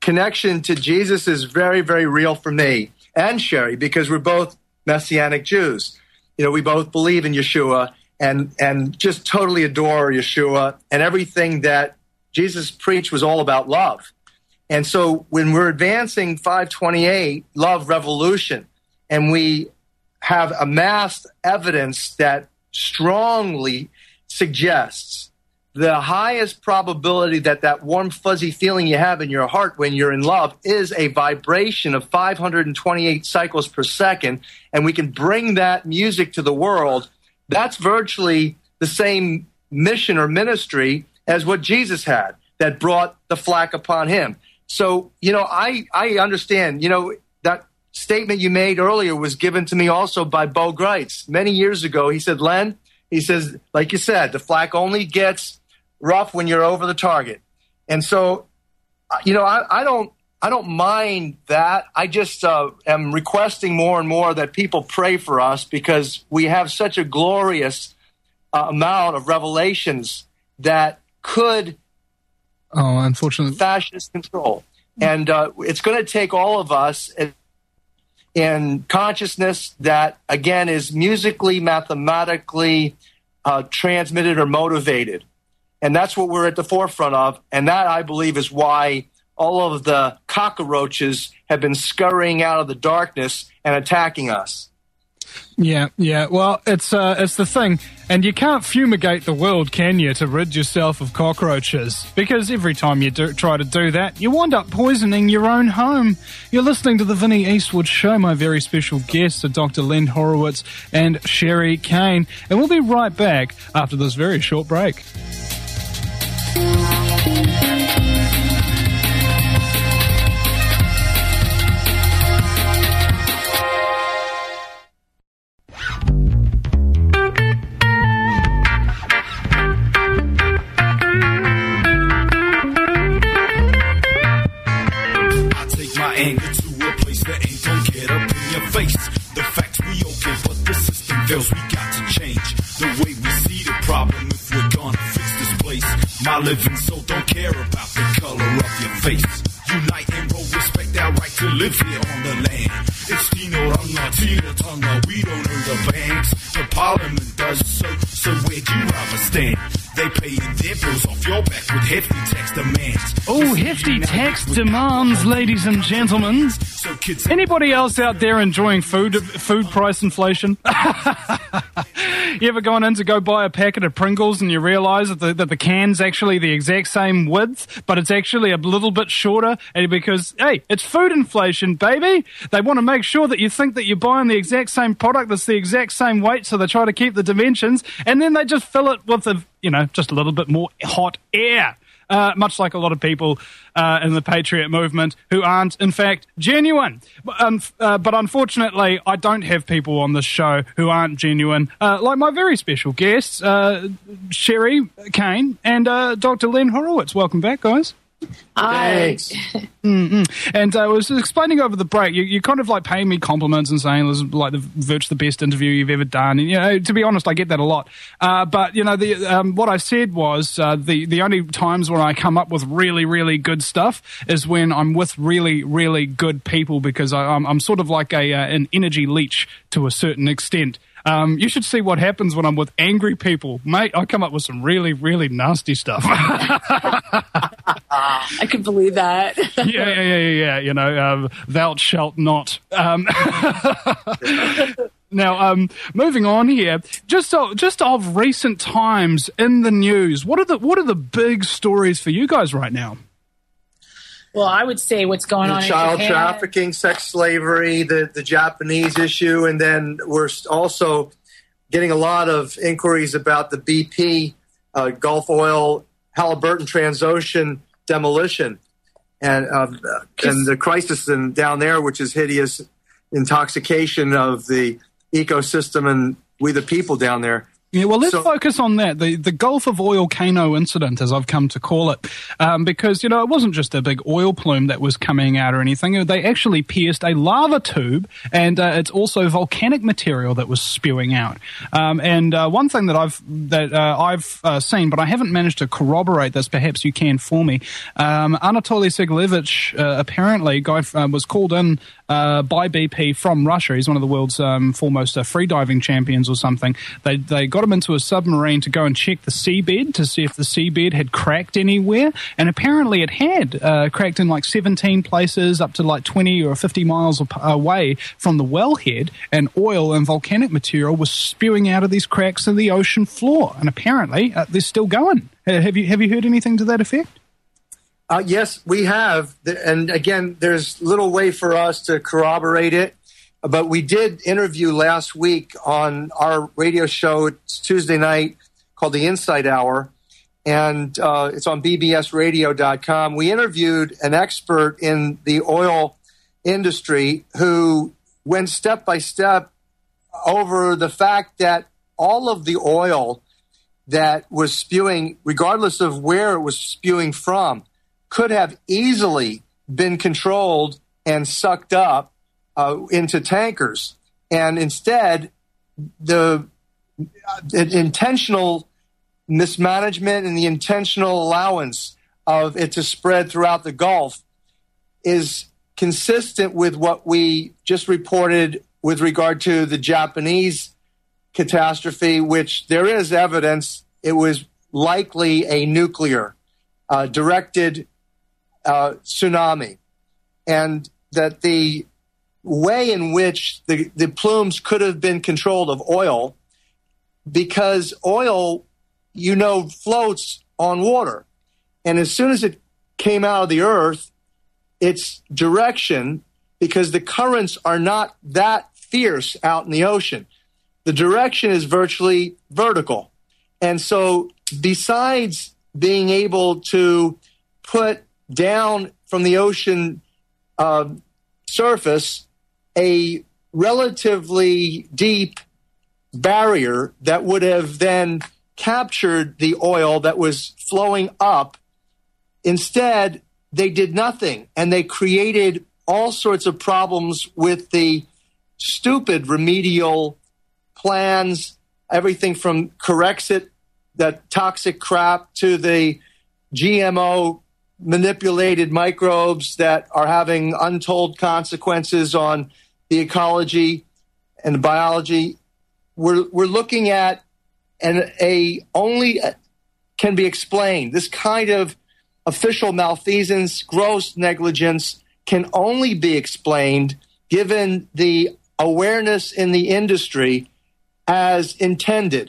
Speaker 5: connection to Jesus is very, very real for me and Sherry, because we're both Messianic Jews. You know, we both believe in Yeshua and, and just totally adore Yeshua, and everything that Jesus preached was all about love. And so when we're advancing five twenty-eight, Love Revolution, and we have amassed evidence that strongly suggests the highest probability that that warm, fuzzy feeling you have in your heart when you're in love is a vibration of five hundred twenty-eight cycles per second, and we can bring that music to the world, that's virtually the same mission or ministry as what Jesus had that brought the flack upon him. So, you know, I, I understand, you know, that statement you made earlier was given to me also by Bo Greitz many years ago. He said, Len, he says, like you said, the flack only gets rough when you're over the target. And so, you know, I, I don't I don't mind that. I just uh, am requesting more and more that people pray for us, because we have such a glorious uh, amount of revelations that could
Speaker 2: Oh, unfortunately.
Speaker 5: fascist control. And uh, it's going to take all of us in consciousness that, again, is musically, mathematically uh, transmitted or motivated. And that's what we're at the forefront of. And that, I believe, is why all of the cockroaches have been scurrying out of the darkness and attacking us.
Speaker 2: Yeah, yeah. Well, it's uh, it's the thing, and you can't fumigate the world, can you, to rid yourself of cockroaches? Because every time you do, try to do that, you wind up poisoning your own home. You're listening to the Vinnie Eastwood Show. My very special guests are Doctor Len Horowitz and Sherry Kane, and we'll be right back after this very short break.
Speaker 6: Anger to a place that ain't gon' get up in your face. The facts we okay, but the system fails. We got to change the way we see the problem if we're gonna fix this place. My living soul don't care about the color of your face. Unite and roll, respect our right to live here on the land. It's Tino Ranga, Tina Tonga. We don't earn the banks, the parliament does so. So where'd you rather stand? They paying their bills off your back with hefty tax demands.
Speaker 2: Oh, hefty tax demands, ladies and gentlemen.
Speaker 6: So kids,
Speaker 2: anybody else out there enjoying food food price inflation? You ever gone in to go buy a packet of Pringles and you realise that the, that the can's actually the exact same width, but it's actually a little bit shorter? And because, hey, it's food inflation, baby. They want to make sure that you think that you're buying the exact same product that's the exact same weight, so they try to keep the dimensions, and then they just fill it with, a, you know, just a little bit more hot air. Uh, much like a lot of people uh, in the Patriot movement who aren't, in fact, genuine. Um, uh, but unfortunately, I don't have people on this show who aren't genuine, uh, like my very special guests, uh, Sherry Kane and uh, Doctor Len Horowitz. Welcome back, guys.
Speaker 4: Hi.
Speaker 2: Mm-mm. And uh, I was explaining over the break, you, you kind of like paying me compliments and saying this is like the virtually the best interview you've ever done. And, you know, to be honest, I get that a lot. Uh, but, you know, the, um, what I said was uh, the, the only times when I come up with really, really good stuff is when I'm with really, really good people, because I, I'm, I'm sort of like a uh, an energy leech to a certain extent. Um, you should see what happens when I'm with angry people. Mate, I come up with some really, really nasty stuff.
Speaker 4: I can believe that.
Speaker 2: yeah, yeah, yeah, yeah, you know, um, thou shalt not. Um, now, um, moving on here, just uh, just of recent times in the news, what are the what are the big stories for you guys right now?
Speaker 4: Well, I would say what's going on
Speaker 5: child
Speaker 4: in Japan.
Speaker 5: trafficking, sex slavery, the, the Japanese issue, and then we're also getting a lot of inquiries about the B P, uh, Gulf Oil, Halliburton Transocean demolition, and uh, and the crisis in, down there, which is hideous intoxication of the ecosystem and we the people down there.
Speaker 2: Yeah, well, let's
Speaker 5: So-
Speaker 2: focus on that, the the Gulf of Oil Kano incident, as I've come to call it, um, because, you know, it wasn't just a big oil plume that was coming out or anything. They actually pierced a lava tube, and uh, it's also volcanic material that was spewing out. Um, and uh, one thing that I've that uh, I've uh, seen, but I haven't managed to corroborate this, perhaps you can for me, um, Anatoly Segalevich, uh, apparently, guy uh, was called in uh, by B P from Russia. He's one of the world's um, foremost uh, freediving champions or something. They they got him into a submarine to go and check the seabed to see if the seabed had cracked anywhere, and apparently it had uh, cracked in like seventeen places, up to like twenty or fifty miles away from the wellhead, and oil and volcanic material was spewing out of these cracks in the ocean floor, and apparently uh, they're still going. Uh, have you have you heard anything to that effect?
Speaker 5: Uh, yes, we have. And again, there's little way for us to corroborate it. But we did interview last week on our radio show. It's Tuesday night, called the Insight Hour. And uh, it's on b b s radio dot com. We interviewed an expert in the oil industry who went step by step over the fact that all of the oil that was spewing, regardless of where it was spewing from, could have easily been controlled and sucked up uh, into tankers. And instead, the, the intentional mismanagement and the intentional allowance of it to spread throughout the Gulf is consistent with what we just reported with regard to the Japanese catastrophe, which there is evidence it was likely a nuclear uh, directed uh, tsunami, and that the way in which the, the plumes could have been controlled of oil, because oil, you know, floats on water. And as soon as it came out of the earth, its direction, because the currents are not that fierce out in the ocean, the direction is virtually vertical. And so besides being able to put down from the ocean uh, surface a relatively deep barrier that would have then captured the oil that was flowing up, instead they did nothing, and they created all sorts of problems with the stupid remedial plans, everything from Corexit, that toxic crap, to the G M O manipulated microbes that are having untold consequences on the ecology and the biology. We're we're looking at and a only can be explained. This kind of official malfeasance, gross negligence can only be explained given the awareness in the industry as intended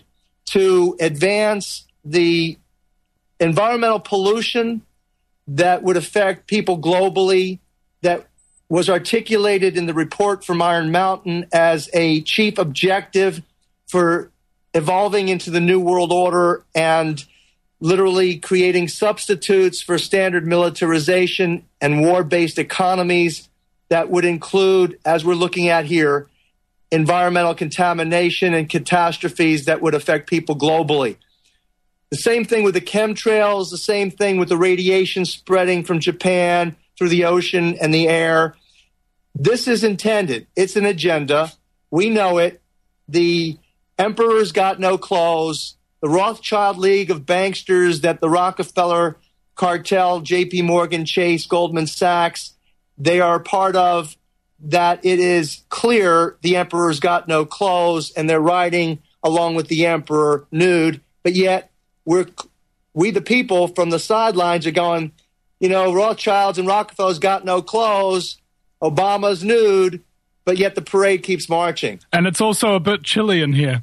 Speaker 5: to advance the environmental pollution that would affect people globally, that was articulated in the report from Iron Mountain as a chief objective for evolving into the New World Order and literally creating substitutes for standard militarization and war-based economies that would include, as we're looking at here, environmental contamination and catastrophes that would affect people globally. The same thing with the chemtrails, the same thing with the radiation spreading from Japan through the ocean and the air. This is intended. It's an agenda. We know it. The emperor's got no clothes. The Rothschild League of banksters that the Rockefeller cartel, J P Morgan Chase, Goldman Sachs, they are part of, that it is clear the emperor's got no clothes and they're riding along with the emperor nude. But yet we're, we the people from the sidelines are going, you know, Rothschilds and Rockefellers got no clothes, Obama's nude, but yet the parade keeps marching.
Speaker 2: And it's also a bit chilly in here.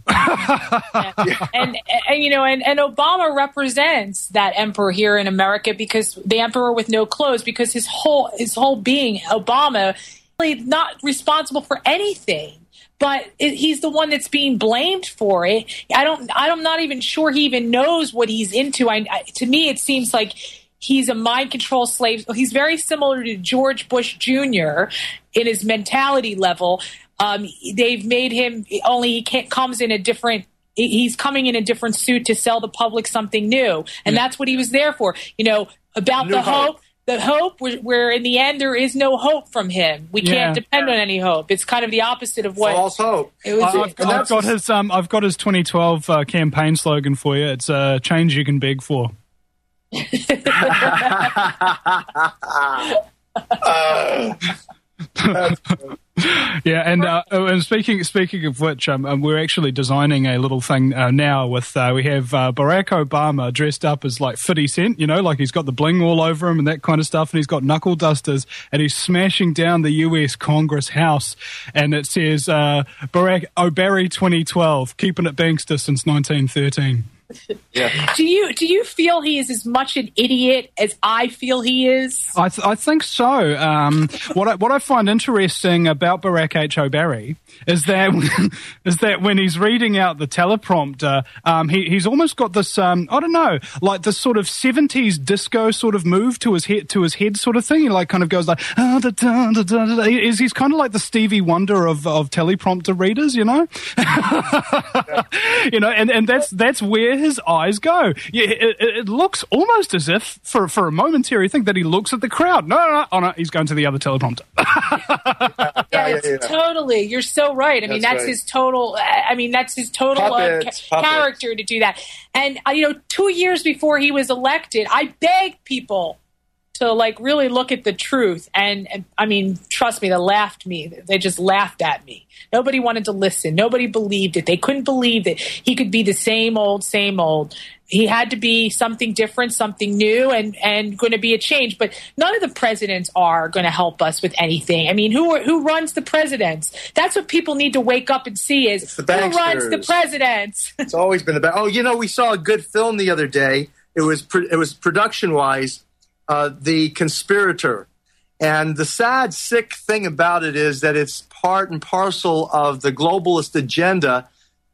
Speaker 4: yeah. and, and, you know, and, and Obama represents that emperor here in America, because the emperor with no clothes, because his whole, his whole being, Obama, really not responsible for anything. But it, he's the one that's being blamed for it. I don't, I'm not even sure he even knows what he's into. I, I, to me, it seems like he's a mind control slave. He's very similar to George Bush Junior in his mentality level. Um, they've made him, only he can't, comes in a different he- he's coming in a different suit to sell the public something new. And that's what he was there for. You know, about
Speaker 5: New
Speaker 4: the
Speaker 5: hope.
Speaker 4: hope. The hope where, where in the end there is no hope from him. We
Speaker 2: Yeah.
Speaker 4: can't depend on any hope. It's kind of the opposite of what
Speaker 5: False hope.
Speaker 4: it was.
Speaker 2: I- I've,
Speaker 4: it-
Speaker 2: got- I've got his um, I've got his twenty twelve uh, campaign slogan for you. It's uh, change you can beg for. Yeah, and uh, oh, and speaking speaking of which, um, um, we're actually designing a little thing uh, now with uh, we have uh, Barack Obama dressed up as like fifty Cent, you know, like he's got the bling all over him and that kind of stuff, and he's got knuckle dusters, and he's smashing down the U S Congress House, and it says uh, Barack O'Barry twenty twelve, keeping it bankster since nineteen thirteen.
Speaker 5: Yeah.
Speaker 4: do you do you feel he is as much an idiot as I feel he is?
Speaker 2: I, th- I think so. Um, what I, what I find interesting about Barack H. O'Barry is that is that when he's reading out the teleprompter, um, he, he's almost got this um, I don't know, like this sort of seventies disco sort of move to his head to his head sort of thing. He like kind of goes like ah, da, da, da, da, da. He- He's, he's kind of like the Stevie Wonder of, of teleprompter readers, you know. You know, and, and that's that's where his eyes go. Yeah, it, it it looks almost as if, for for a momentary thing, that he looks at the crowd. No, no, no, oh, no he's going to the other teleprompter.
Speaker 4: Yeah,
Speaker 5: yeah,
Speaker 4: it's
Speaker 5: yeah.
Speaker 4: totally. You're so right. I mean,
Speaker 5: That's
Speaker 4: that's
Speaker 5: right.
Speaker 4: his total. I mean, that's his total uh,
Speaker 5: Puppets,
Speaker 4: ca-
Speaker 5: puppets.
Speaker 4: character to do that. And uh, you know, two years before he was elected, I begged people to like really look at the truth. And, and I mean, trust me, they laughed me. They just laughed at me. Nobody wanted to listen. Nobody believed it. They couldn't believe that he could be the same old, same old. He had to be something different, something new, and, and going to be a change. But none of the presidents are going to help us with anything. I mean, who are, who runs the presidents? That's what people need to wake up and see is
Speaker 5: the
Speaker 4: who runs the
Speaker 5: banksters.
Speaker 4: presidents?
Speaker 5: It's always been the best. Oh, you know, we saw a good film the other day. It was pro- it was production wise, uh, The Conspirator, and the sad, sick thing about it is that it's part and parcel of the globalist agenda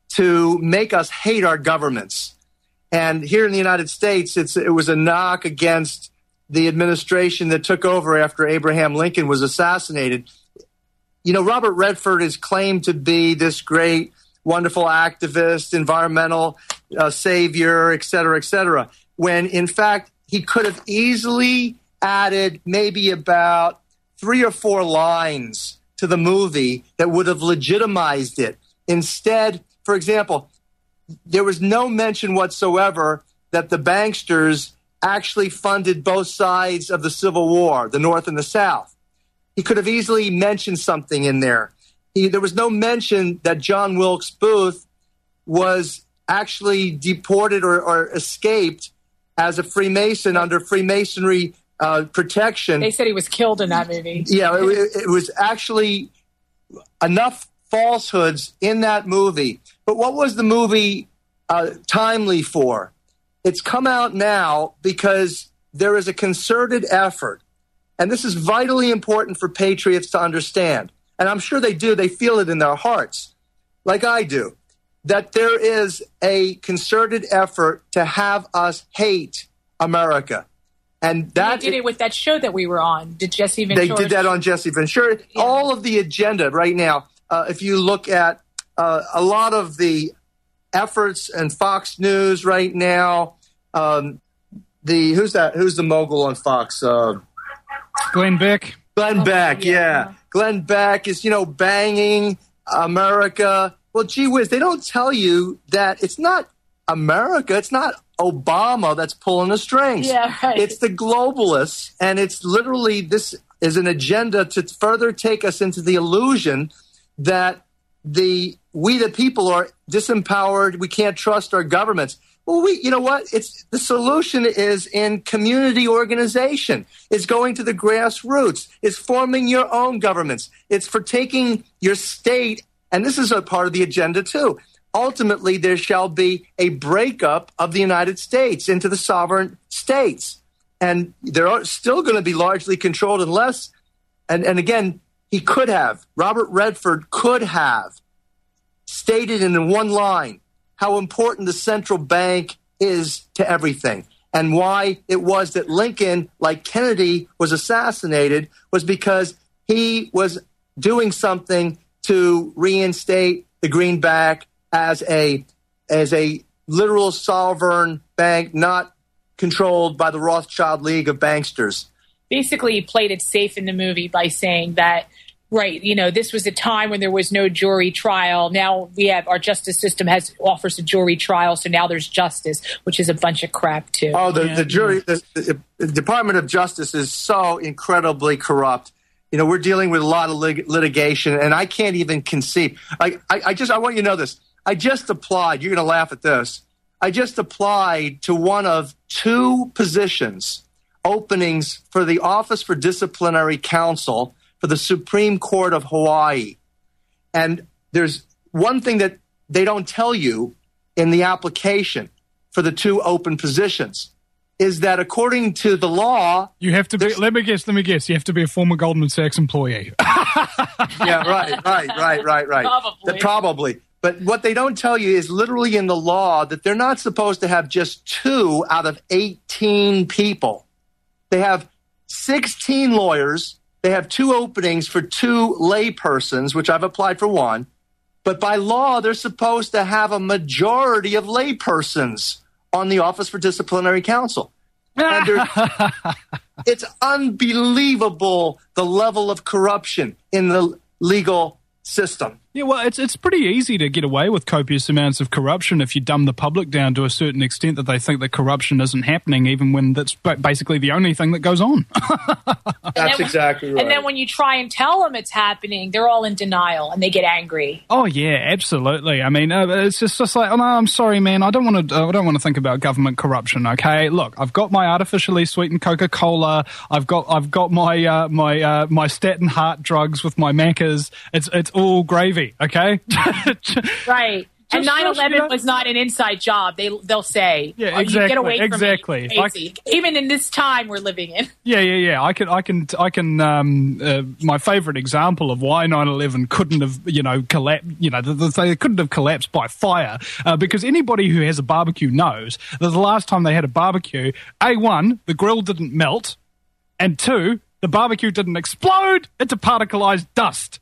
Speaker 5: to make us hate our governments. And here in the United States, it's it was a knock against the administration that took over after Abraham Lincoln was assassinated. You know, Robert Redford is claimed to be this great, wonderful activist, environmental uh, savior, et cetera, et cetera, when in fact he could have easily added maybe about three or four lines to the movie that would have legitimized it. Instead, for example, there was no mention whatsoever that the banksters actually funded both sides of the Civil War, the North and the South. He could have easily mentioned something in there. He, there was no mention that John Wilkes Booth was actually deported or, or escaped as a Freemason under Freemasonry uh, protection.
Speaker 4: They said he was killed in that movie.
Speaker 5: Yeah, it, it was actually enough falsehoods in that movie. But what was the movie uh, timely for? It's come out now because there is a concerted effort, and this is vitally important for patriots to understand, and I'm sure they do, they feel it in their hearts, like I do, that there is a concerted effort to have us hate America. And that
Speaker 4: They did it with that show that we were on. Did Jesse Ventura?
Speaker 5: They did that on Jesse Ventura.
Speaker 4: Yeah.
Speaker 5: All of the agenda right now, uh, if you look at uh, a lot of the efforts and Fox News right now, um, the who's that? Who's the mogul on Fox? Uh,
Speaker 2: Glenn Beck.
Speaker 5: Glenn Beck,
Speaker 4: yeah.
Speaker 5: yeah. Glenn Beck is, you know, banging America. Well, gee whiz, they don't tell you that it's not America. It's not Obama that's pulling the strings.
Speaker 4: Yeah, right.
Speaker 5: It's the globalists, and it's literally this is an agenda to further take us into the illusion that the we the people are disempowered. We can't trust our governments. Well, we, you know what? It's the solution is in community organization. It's going to the grassroots. It's forming your own governments. It's for taking your state, and this is a part of the agenda too. Ultimately, there shall be a breakup of the United States into the sovereign states, and they're still going to be largely controlled unless, and, and again, he could have, Robert Redford could have stated in one line how important the central bank is to everything, and why it was that Lincoln, like Kennedy, was assassinated was because he was doing something to reinstate the greenback as a as a literal sovereign bank, not controlled by the Rothschild League of banksters.
Speaker 4: Basically, he played it safe in the movie by saying that, right, you know, this was a time when there was no jury trial. Now we have, our justice system has offers a jury trial, so now there's justice, which is a bunch of crap, too.
Speaker 5: Oh, the,
Speaker 2: Yeah.
Speaker 5: the jury, the, the, the Department of Justice is so incredibly corrupt. You know, we're dealing with a lot of lit- litigation, and I can't even conceive. I, I, I just, I want you to know this. I just applied. You're going to laugh at this. I just applied to one of two positions, openings for the Office for Disciplinary Counsel for the Supreme Court of Hawaii. And there's one thing that they don't tell you in the application for the two open positions is that according to the law,
Speaker 2: You have to be.
Speaker 5: There's-
Speaker 2: Let me guess. Let me guess. You have to be a former Goldman Sachs employee.
Speaker 5: yeah, right, right, right, right, right.
Speaker 4: Probably.
Speaker 5: The- probably. But what they don't tell you is literally in the law that they're not supposed to have just two out of eighteen people. They have sixteen lawyers. They have two openings for two lay persons, which I've applied for one. But by law, they're supposed to have a majority of lay persons on the Office for Disciplinary Counsel. And there's- it's unbelievable the level of corruption in the legal system.
Speaker 2: Yeah, well, it's it's pretty easy to get away with copious amounts of corruption if you dumb the public down to a certain extent that they think that corruption isn't happening, even when that's ba- basically the only thing that goes on.
Speaker 5: That's
Speaker 4: then-
Speaker 5: exactly right.
Speaker 4: And then when you try and tell them it's happening, they're all in denial and they get angry.
Speaker 2: Oh yeah, absolutely. I mean, uh, it's just, just like, oh no, I'm sorry, man. I don't want to. Uh, I don't want to think about government corruption. Okay, look, I've got my artificially sweetened Coca-Cola. I've got, I've got my, uh, my, uh, my statin heart drugs with my Maccas. It's, it's all gravy. Okay.
Speaker 4: Right. And
Speaker 2: Just-
Speaker 4: nine eleven
Speaker 2: you know-
Speaker 4: was not an inside job. They they'll say,
Speaker 2: Yeah,
Speaker 4: "Oh, you
Speaker 2: exactly,
Speaker 4: get away from
Speaker 2: exactly.
Speaker 4: me, crazy." Even in this time we're living in.
Speaker 2: Yeah, yeah, yeah. I can, I can, I can. Um, uh, my favorite example of why nine eleven couldn't have, you know, collapsed. You know, th- th- they couldn't have collapsed by fire, uh, because anybody who has a barbecue knows that the last time they had a barbecue, a one, the grill didn't melt, and two, the barbecue didn't explode into particleized dust.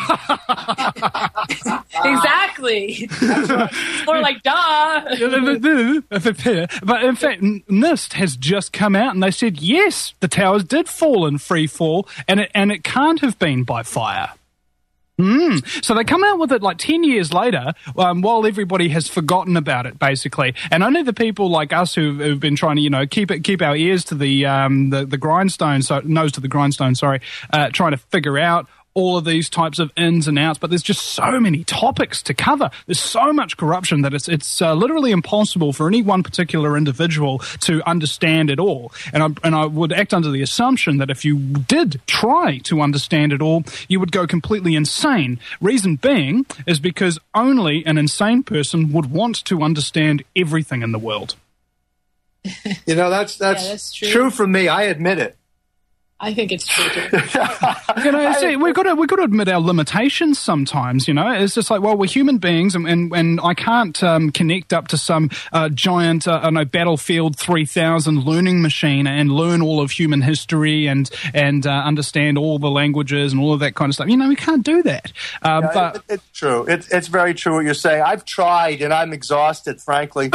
Speaker 4: Exactly. It's more like duh.
Speaker 2: But in fact, NIST has just come out and they said, yes, the towers did fall in free fall, and it, and it can't have been by fire. Mm. So they come out with it like ten years later, um, while everybody has forgotten about it, basically, and only the people like us who've, who've been trying to, you know, keep it, keep our ears to the um, the, the grindstone, so nose to the grindstone, sorry, uh, trying to figure out all of these types of ins and outs. But there's just so many topics to cover. There's so much corruption that it's it's uh, literally impossible for any one particular individual to understand it all. And I, and I would act under the assumption that if you did try to understand it all, you would go completely insane. Reason being is because only an insane person would want to understand everything in the world.
Speaker 5: You know, that's that's,
Speaker 4: Yeah, that's true.
Speaker 5: true for me. I admit it.
Speaker 4: I think it's true too.
Speaker 2: You know, see, we've got to we've got to admit our limitations sometimes. You know, it's just like, well, we're human beings, and and, and I can't um, connect up to some uh, giant, uh, I don't know, Battlefield three thousand learning machine and learn all of human history and and uh, understand all the languages and all of that kind of stuff. You know, we can't do that. Uh,
Speaker 5: Yeah,
Speaker 2: but
Speaker 5: it, it's true. It's it's very true what you're saying. I've tried, and I'm exhausted, frankly.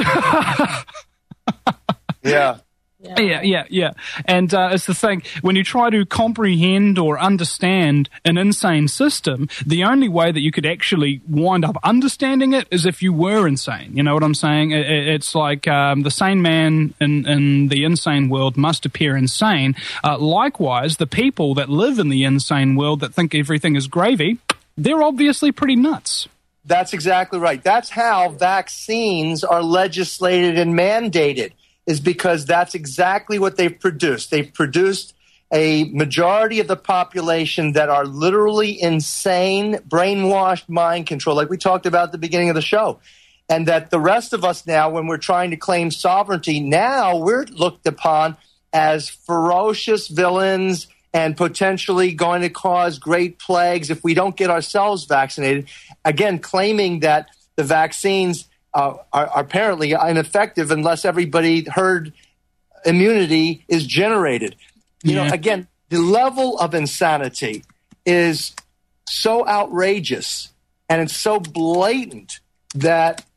Speaker 5: Yeah.
Speaker 2: Yeah, yeah, yeah. And uh, it's the thing, when you try to comprehend or understand an insane system, the only way that you could actually wind up understanding it is if you were insane. You know what I'm saying? It, it, it's like um, the sane man in, in the insane world must appear insane. Uh, likewise, the people that live in the insane world that think everything is gravy, they're obviously pretty nuts.
Speaker 5: That's exactly right. That's how vaccines are legislated and mandated, is because that's exactly what they've produced. They've produced a majority of the population that are literally insane, brainwashed mind control, like we talked about at the beginning of the show. And that the rest of us now, when we're trying to claim sovereignty, now we're looked upon as ferocious villains and potentially going to cause great plagues if we don't get ourselves vaccinated. Again, claiming that the vaccines uh, are, are apparently ineffective unless everybody herd immunity is generated. You
Speaker 2: Yeah.
Speaker 5: know, again, the level of insanity is so outrageous and it's so blatant that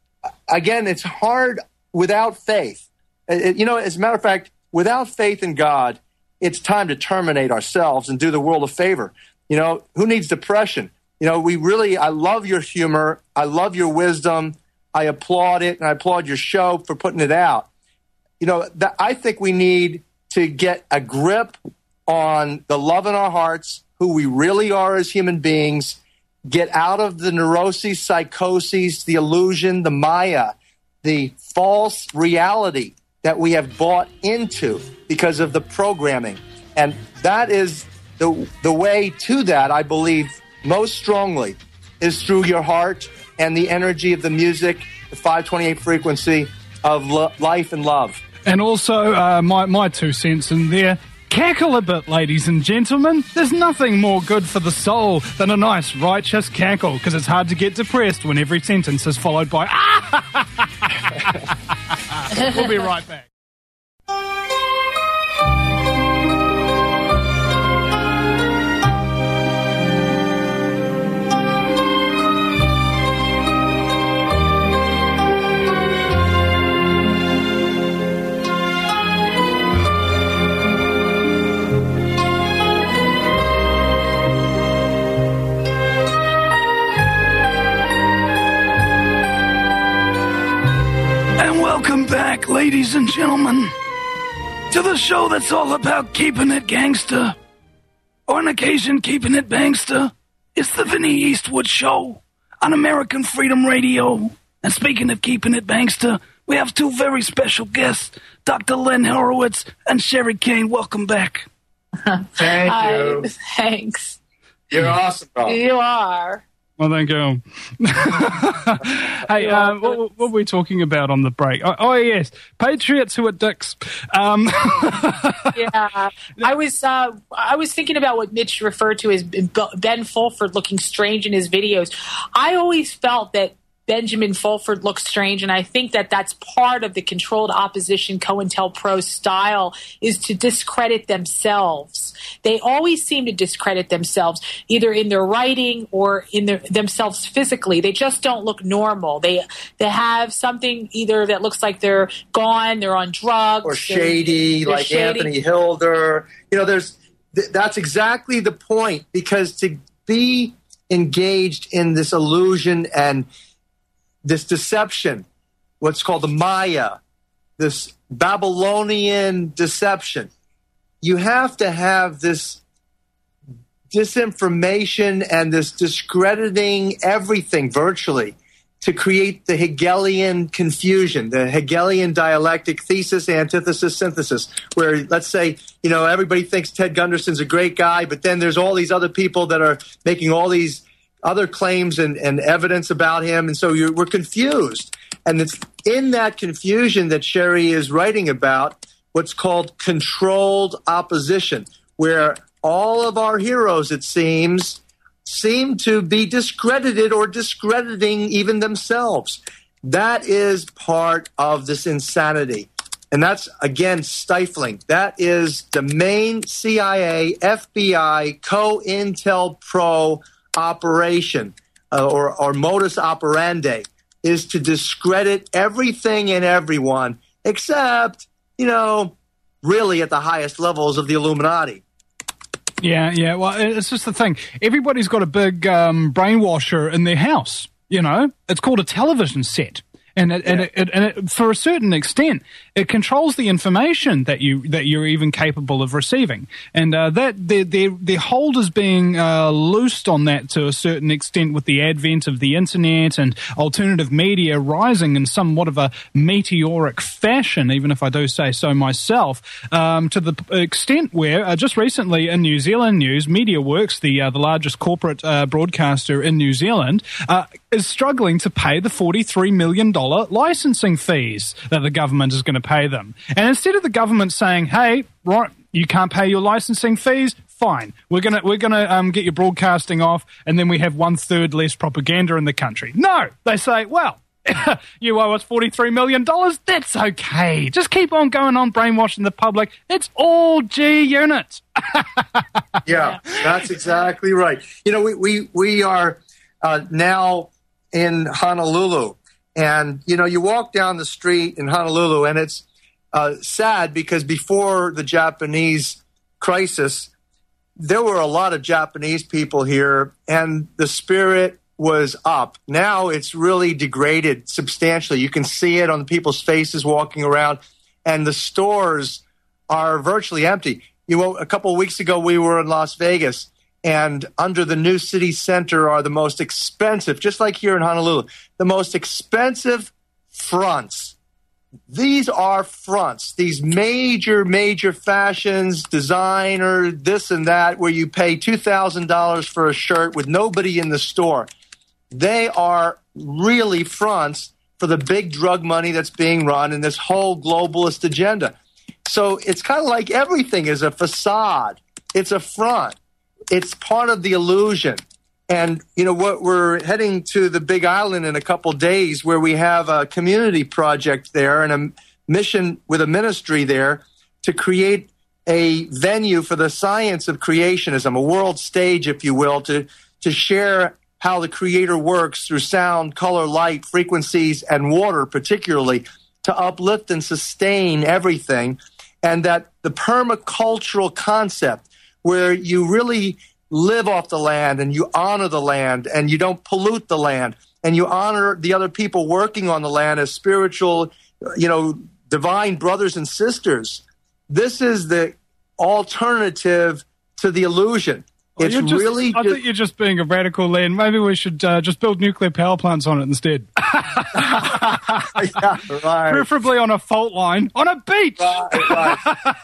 Speaker 5: again, it's hard without faith. It, you know, as a matter of fact, without faith in God, it's time to terminate ourselves and do the world a favor. You know, who needs depression? You know, we really, I love your humor. I love your wisdom. I applaud it, and I applaud your show for putting it out. You know, that, I think we need to get a grip on the love in our hearts, who we really are as human beings, get out of the neuroses, psychoses, the illusion, the Maya, the false reality that we have bought into because of the programming. And that is the the way to that, I believe, most strongly, is through your heart and the energy of the music, the five twenty-eight frequency of lo- life and love.
Speaker 2: And also, uh, my, my two cents in there, cackle a bit, ladies and gentlemen. There's nothing more good for the soul than a nice, righteous cackle, because it's hard to get depressed when every sentence is followed by ah! We'll be right back. Welcome back, ladies and gentlemen, to the show that's all about keeping it gangster, or on occasion keeping it bangster. It's the Vinny Eastwood Show on American Freedom Radio. And speaking of keeping it bangster, we have two very special guests, Doctor Len Horowitz and Sherry Kane. Welcome back.
Speaker 5: Thank
Speaker 4: Hi,
Speaker 5: you.
Speaker 4: thanks.
Speaker 5: You're awesome, bro.
Speaker 4: You are.
Speaker 2: Well, thank you. Hey, uh, what, what were we talking about on the break? Oh, oh yes, patriots who are dicks. Um.
Speaker 4: Yeah, I was uh, I was thinking about what Mitch referred to as Ben Fulford looking strange in his videos. I always felt that Benjamin Fulford looks strange, and I think that that's part of the controlled opposition COINTELPRO style, is to discredit themselves. They always seem to discredit themselves, either in their writing or in their, themselves physically. They just don't look normal. They they have something either that looks like they're gone, they're on drugs,
Speaker 5: or shady,
Speaker 4: they're
Speaker 5: like
Speaker 4: shady.
Speaker 5: Anthony Hilder. You know, there's th- that's exactly the point, because to be engaged in this illusion and this deception, what's called the Maya, this Babylonian deception, you have to have this disinformation and this discrediting everything virtually to create the Hegelian confusion, the Hegelian dialectic thesis, antithesis, synthesis, where, let's say, you know, everybody thinks Ted Gunderson's a great guy, but then there's all these other people that are making all these other claims and, and evidence about him, and so you're, we're confused. And it's in that confusion that Sherry is writing about what's called controlled opposition, where all of our heroes, it seems, seem to be discredited or discrediting even themselves. That is part of this insanity. And that's, again, stifling. That is the main C I A, F B I, COINTELPRO operation, uh, or, or modus operandi, is to discredit everything and everyone except, you know, really at the highest levels of the Illuminati.
Speaker 2: Yeah, yeah. Well, it's just the thing. Everybody's got a big um, brainwasher in their house, you know? It's called a television set. And it,
Speaker 5: Yeah.
Speaker 2: and, it, it, and it, for a certain extent, it controls the information that you that you're even capable of receiving, and uh, that their their their hold is being uh, loosed on that to a certain extent with the advent of the internet and alternative media rising in somewhat of a meteoric fashion. Even if I do say so myself, um, to the extent where uh, just recently in New Zealand news, MediaWorks, the uh, the largest corporate uh, broadcaster in New Zealand, uh, is struggling to pay the forty-three million dollars licensing fees that the government is going to pay them. And instead of the government saying, hey, right, you can't pay your licensing fees, fine, we're going to we're going to um, get your broadcasting off, and then we have one third less propaganda in the country. No, they say, well, you owe us forty-three million dollars, that's okay. Just keep on going on brainwashing the public. It's all G units.
Speaker 5: Yeah, that's exactly right. You know, we, we, we are uh, now in Honolulu, And, you know, you walk down the street in Honolulu, and it's uh, sad because before the Japanese crisis, there were a lot of Japanese people here, and the spirit was up. Now it's really degraded substantially. You can see it on people's faces walking around, and the stores are virtually empty. You know, a couple of weeks ago, we were in Las Vegas, and under the new city center are the most expensive, just like here in Honolulu, the most expensive fronts. These are fronts, these major, major fashions, designer, this and that, where you pay two thousand dollars for a shirt with nobody in the store. They are really fronts for the big drug money that's being run in this whole globalist agenda. So it's kind of like everything is a facade. It's a front. It's part of the illusion. And, you know, what we're heading to the Big Island in a couple days where we have a community project there and a mission with a ministry there to create a venue for the science of creationism, a world stage, if you will, to, to share how the Creator works through sound, color, light, frequencies, and water particularly, to uplift and sustain everything. And that the permacultural concept, where you really live off the land and you honor the land and you don't pollute the land and you honor the other people working on the land as spiritual, you know, divine brothers and sisters. This is the alternative to the illusion.
Speaker 2: Well,
Speaker 5: it's
Speaker 2: just,
Speaker 5: really
Speaker 2: I
Speaker 5: just,
Speaker 2: think you're just being a radical, Len. Maybe we should uh, just build nuclear power plants on it instead.
Speaker 5: yeah, right.
Speaker 2: Preferably on a fault line on a beach.
Speaker 5: Right,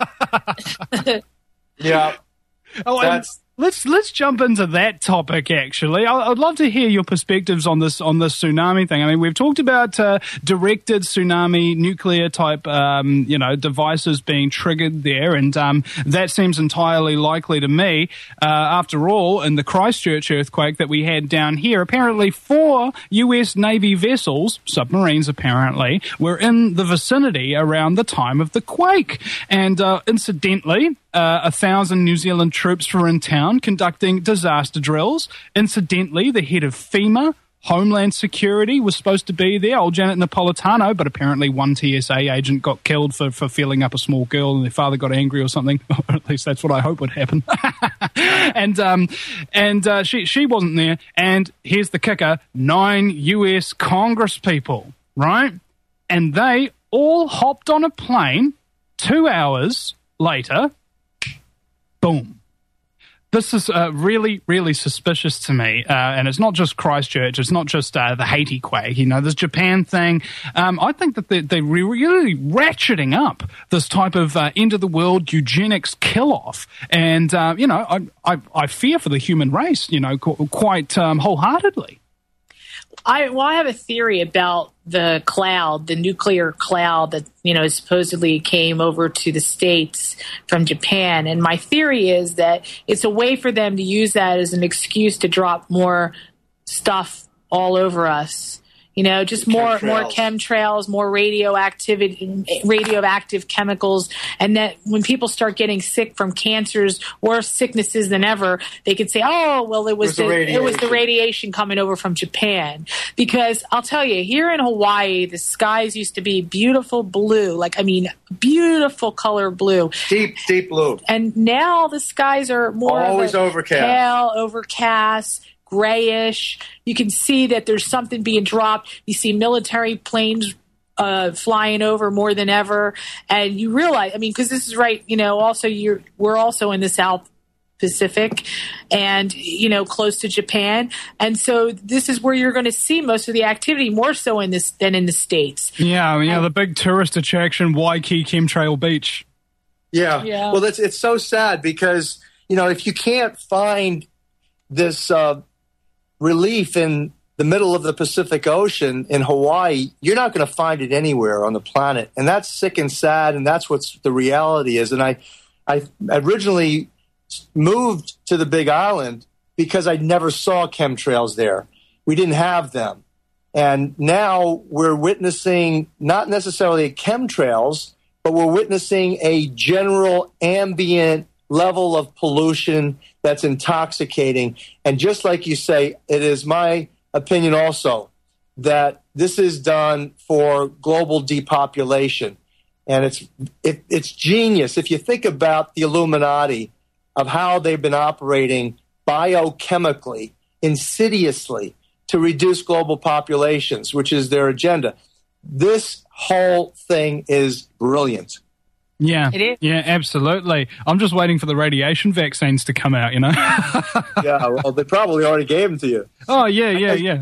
Speaker 5: right. yeah.
Speaker 2: Oh, and
Speaker 5: That's
Speaker 2: let's let's jump into that topic. Actually, I, I'd love to hear your perspectives on this on this tsunami thing. I mean, we've talked about uh, directed tsunami nuclear type, um, you know, devices being triggered there, and um, that seems entirely likely to me. Uh, after all, in the Christchurch earthquake that we had down here, apparently four U S Navy vessels, submarines apparently, were in the vicinity around the time of the quake, and uh, incidentally. Uh, a thousand New Zealand troops were in town conducting disaster drills. Incidentally, the head of FEMA, Homeland Security, was supposed to be there, old Janet Napolitano, but apparently one T S A agent got killed for, for feeling up a small girl and their father got angry or something. Or at least that's what I hope would happen. and um, and uh, she, she wasn't there. And here's the kicker, nine U S Congress people, right? And they all hopped on a plane two hours later. Boom. This is uh, really, really suspicious to me. Uh, and it's not just Christchurch. It's not just uh, the Haiti quake. You know, this Japan thing. Um, I think that they're, they're really ratcheting up this type of uh, end-of-the-world eugenics kill-off. And, uh, you know, I, I, I fear for the human race, you know, qu- quite um, wholeheartedly.
Speaker 4: I well, I have a theory about the cloud, the nuclear cloud that, you know, supposedly came over to the States from Japan. And my theory is that it's a way for them to use that as an excuse to drop more stuff all over us. You know, just more, more chemtrails, more radioactivity, radioactive chemicals, and that when people start getting sick from cancers, worse sicknesses than ever, they could say, "Oh, well, it was the, the it was the radiation coming over from Japan." Because I'll tell you, here in Hawaii, the skies used to be beautiful blue, like I mean, beautiful color blue,
Speaker 5: deep, deep blue,
Speaker 4: and now the skies are more
Speaker 5: always overcast,
Speaker 4: pale, overcast. Grayish. You can see that there's something being dropped. You see military planes uh, flying over more than ever, and you realize, I mean, because this is right, you know. Also, you're we're also in the South Pacific, and you know, close to Japan, and so this is where you're going to see most of the activity, more so in this than in the States.
Speaker 2: Yeah, I mean, yeah, the big tourist attraction, Waikiki Chemtrail Beach.
Speaker 5: Yeah.
Speaker 4: yeah.
Speaker 5: Well, it's it's so sad because, you know, if you can't find this. Uh, relief in the middle of the Pacific Ocean in Hawaii, you're not going to find it anywhere on the planet. And that's sick and sad, and that's what the reality is. And I, I originally moved to the Big Island because I never saw chemtrails there. We didn't have them. And now we're witnessing not necessarily chemtrails, but we're witnessing a general ambient level of pollution that's intoxicating. And just like you say, it is my opinion also that this is done for global depopulation. And it's it, it's genius. If you think about the Illuminati, of how they've been operating biochemically, insidiously, to reduce global populations, which is their agenda. This whole thing is brilliant.
Speaker 2: Yeah,
Speaker 4: It is.
Speaker 2: yeah, absolutely. I'm just waiting for the radiation vaccines to come out, you know?
Speaker 5: Yeah, well, they probably already gave them to you.
Speaker 2: Oh, yeah, yeah, yeah.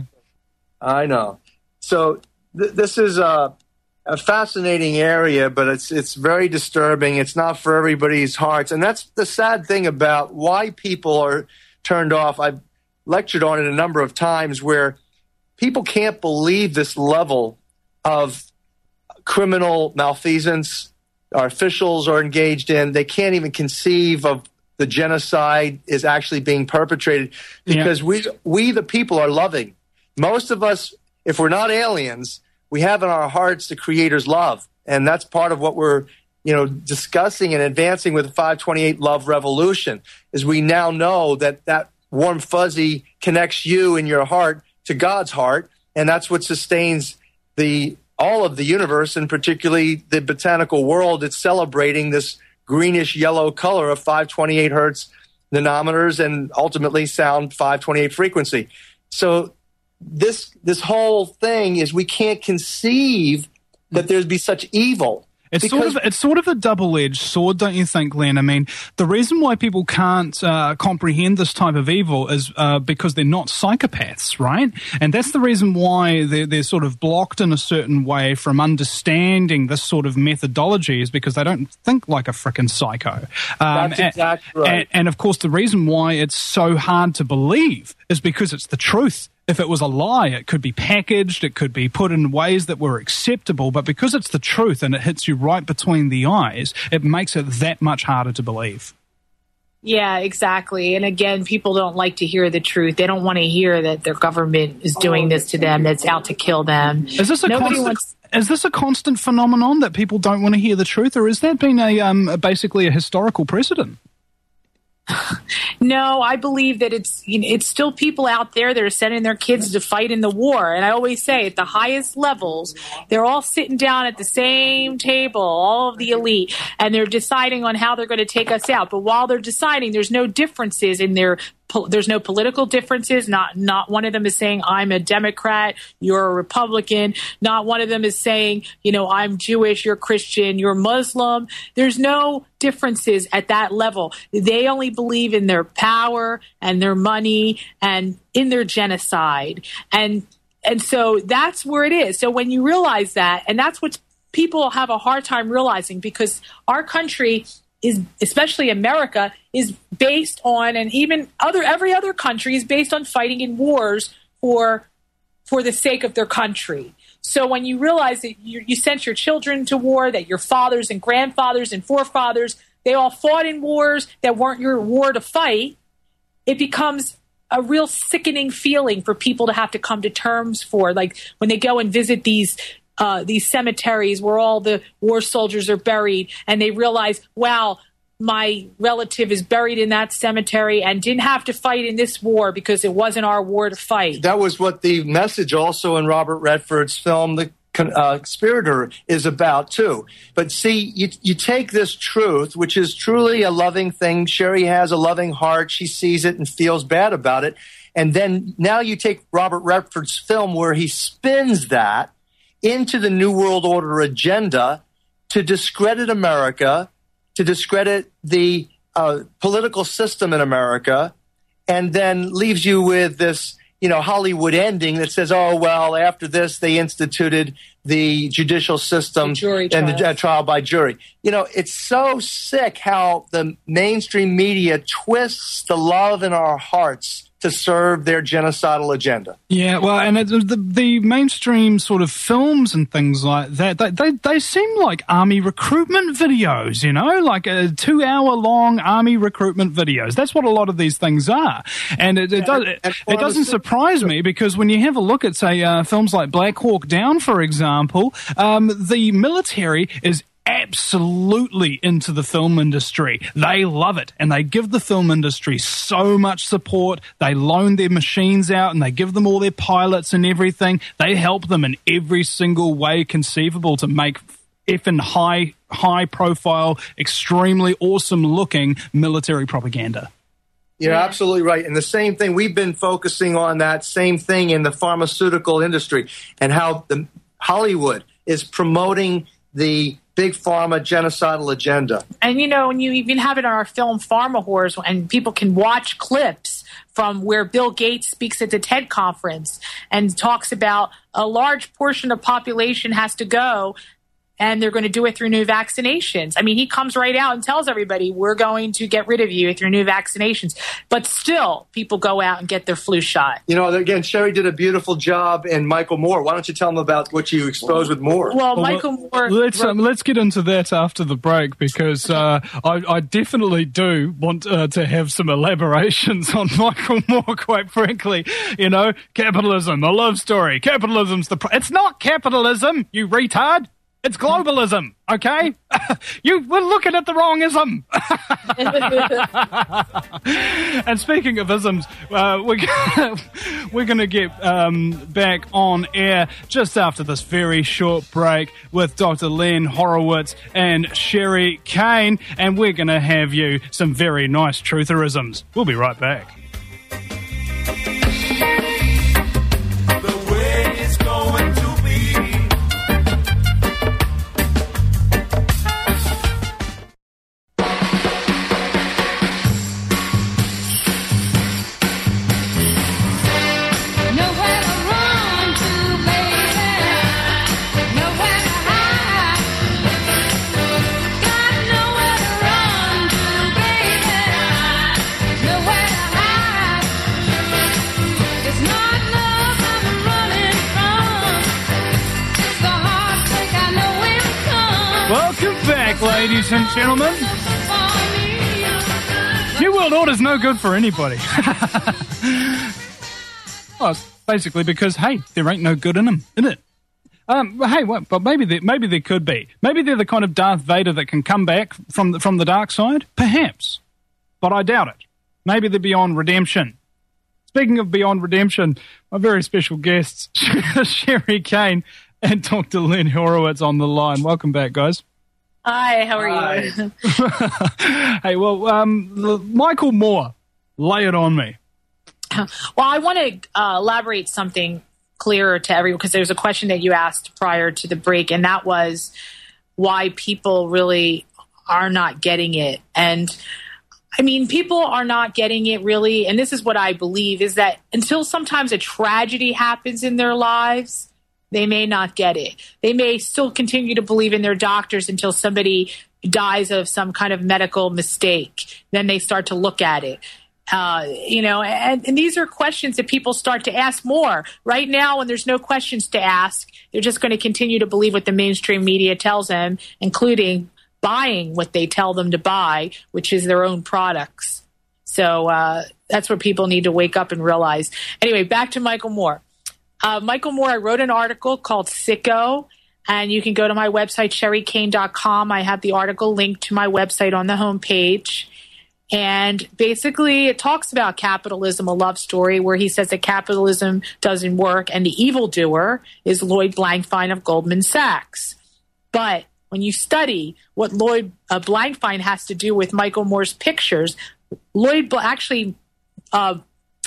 Speaker 5: I know. So th- this is a, a fascinating area, but it's it's very disturbing. It's not for everybody's hearts. And that's the sad thing about why people are turned off. I've lectured on it a number of times where people can't believe this level of criminal malfeasance our officials are engaged in. They can't even conceive of the genocide is actually being perpetrated because yeah. we we the people are loving. Most of us, if we're not aliens, we have in our hearts the Creator's love, and that's part of what we're you know discussing and advancing with the five twenty-eight Love Revolution. Is we now know that that warm fuzzy connects you in your heart to God's heart, and that's what sustains the all of the universe, and particularly the botanical world. It's celebrating this greenish yellow color of five twenty-eight hertz nanometers and ultimately sound five twenty-eight frequency. So this this whole thing is we can't conceive that there'd be such evil.
Speaker 2: It's sort of it's sort of a double-edged sword, don't you think, Glenn? I mean, the reason why people can't uh, comprehend this type of evil is uh, because they're not psychopaths, right? And that's the reason why they're, they're sort of blocked in a certain way from understanding this sort of methodology is because they don't think like a frickin' psycho. Um,
Speaker 5: That's exactly right.
Speaker 2: And, and, of course, the reason why it's so hard to believe is because it's the truth. If it was a lie, it could be packaged, it could be put in ways that were acceptable, but because it's the truth and it hits you right between the eyes, it makes it that much harder to believe.
Speaker 4: Yeah, exactly. And again, people don't like to hear the truth. They don't want to hear that their government is doing this to them, that's out to kill them.
Speaker 2: Is this a
Speaker 4: Nobody
Speaker 2: constant,
Speaker 4: wants...
Speaker 2: is this a constant phenomenon that people don't want to hear the truth, or has that been a um, basically a historical precedent?
Speaker 4: No, I believe that it's you know, it's still people out there that are sending their kids to fight in the war. And I always say at the highest levels, they're all sitting down at the same table, all of the elite, and they're deciding on how they're going to take us out. But while they're deciding, there's no differences in their there's no political differences. Not not one of them is saying, I'm a Democrat, you're a Republican. Not one of them is saying, you know, I'm Jewish, you're Christian, you're Muslim. There's no differences at that level. They only believe in their power and their money and in their genocide. And and so that's where it is. So when you realize that, and that's what people have a hard time realizing, because our country is, especially America, is based on, and even other every other country is based on fighting in wars for for the sake of their country. So when you realize that you, you sent your children to war, that your fathers and grandfathers and forefathers, they all fought in wars that weren't your war to fight, it becomes a real sickening feeling for people to have to come to terms for. Like when they go and visit these Uh, these cemeteries where all the war soldiers are buried, and they realize, wow, my relative is buried in that cemetery and didn't have to fight in this war because it wasn't our war to fight.
Speaker 5: That was what the message also in Robert Redford's film, The uh, Conspirator, is about, too. But see, you, you take this truth, which is truly a loving thing. Sherry has a loving heart. She sees it and feels bad about it. And then now you take Robert Redford's film where he spins that into the New World Order agenda to discredit America, to discredit the uh, political system in America, and then leaves you with this, you know, Hollywood ending that says, oh, well, after this, they instituted the judicial system
Speaker 4: The jury
Speaker 5: and the
Speaker 4: trial.
Speaker 5: uh, trial by jury. You know, it's so sick how the mainstream media twists the love in our hearts to serve their genocidal agenda.
Speaker 2: Yeah, well, and it, the the mainstream sort of films and things like that, they they, they seem like army recruitment videos, you know, like a two-hour-long army recruitment videos. That's what a lot of these things are. And it, it, does, it, it doesn't surprise me, because when you have a look at, say, uh, films like Black Hawk Down, for example, um, the military is absolutely into the film industry. They love it, and they give the film industry so much support. They loan their machines out, and they give them all their pilots and everything. They help them in every single way conceivable to make effing high, high profile, extremely awesome looking military propaganda.
Speaker 5: You're absolutely right. And the same thing, we've been focusing on that same thing in the pharmaceutical industry and how the Hollywood is promoting the big pharma genocidal agenda.
Speaker 4: And, you know, when you even have it on our film Pharma Whores, and people can watch clips from where Bill Gates speaks at the TED conference and talks about a large portion of population has to go, and they're going to do it through new vaccinations. I mean, he comes right out and tells everybody, we're going to get rid of you through new vaccinations. But still, people go out and get their flu shot.
Speaker 5: You know, again, Sherry did a beautiful job in Michael Moore. Why don't you tell them about what you exposed with Moore?
Speaker 4: Well, well Michael Moore...
Speaker 2: Let's, um, let's get into that after the break, because uh, I, I definitely do want uh, to have some elaborations on Michael Moore, quite frankly. You know, capitalism, a love story. Capitalism's the... Pro- it's not capitalism, you retard. It's globalism, okay? You were looking at the wrong ism. And speaking of isms, uh, we're gonna, we're going to get um, back on air just after this very short break with Doctor Len Horowitz and Sherry Kane, and we're going to have you some very nice trutherisms. We'll be right back.
Speaker 6: The way it's going to be.
Speaker 2: Ladies and gentlemen, New World Order's no good for anybody. Well, it's basically because, hey, there ain't no good in them, in it. Um, hey, what, but maybe there, maybe there could be. Maybe they're the kind of Darth Vader that can come back from the, from the dark side. Perhaps, but I doubt it. Maybe they're beyond redemption. Speaking of beyond redemption, my very special guests, Sherry Kane and Doctor Len Horowitz on the line. Welcome back, guys.
Speaker 4: Hi, how are Hi. you?
Speaker 2: Hey, well, um, Michael Moore, lay it on me.
Speaker 4: Well, I want to uh, elaborate something clearer to everyone, because there's a question that you asked prior to the break, and that was why people really are not getting it. And I mean, people are not getting it really, and this is what I believe, is that until sometimes a tragedy happens in their lives, they may not get it. They may still continue to believe in their doctors until somebody dies of some kind of medical mistake. Then they start to look at it. Uh, you know, and, and these are questions that people start to ask more. Right now, when there's no questions to ask, they're just going to continue to believe what the mainstream media tells them, including buying what they tell them to buy, which is their own products. So uh, that's what people need to wake up and realize. Anyway, back to Michael Moore. Uh, Michael Moore, I wrote an article called Sicko, and you can go to my website, sherry kane dot com. I have the article linked to my website on the homepage. And basically, it talks about capitalism, a love story, where he says that capitalism doesn't work, and the evildoer is Lloyd Blankfein of Goldman Sachs. But when you study what Lloyd uh, Blankfein has to do with Michael Moore's pictures, Lloyd actually... Uh,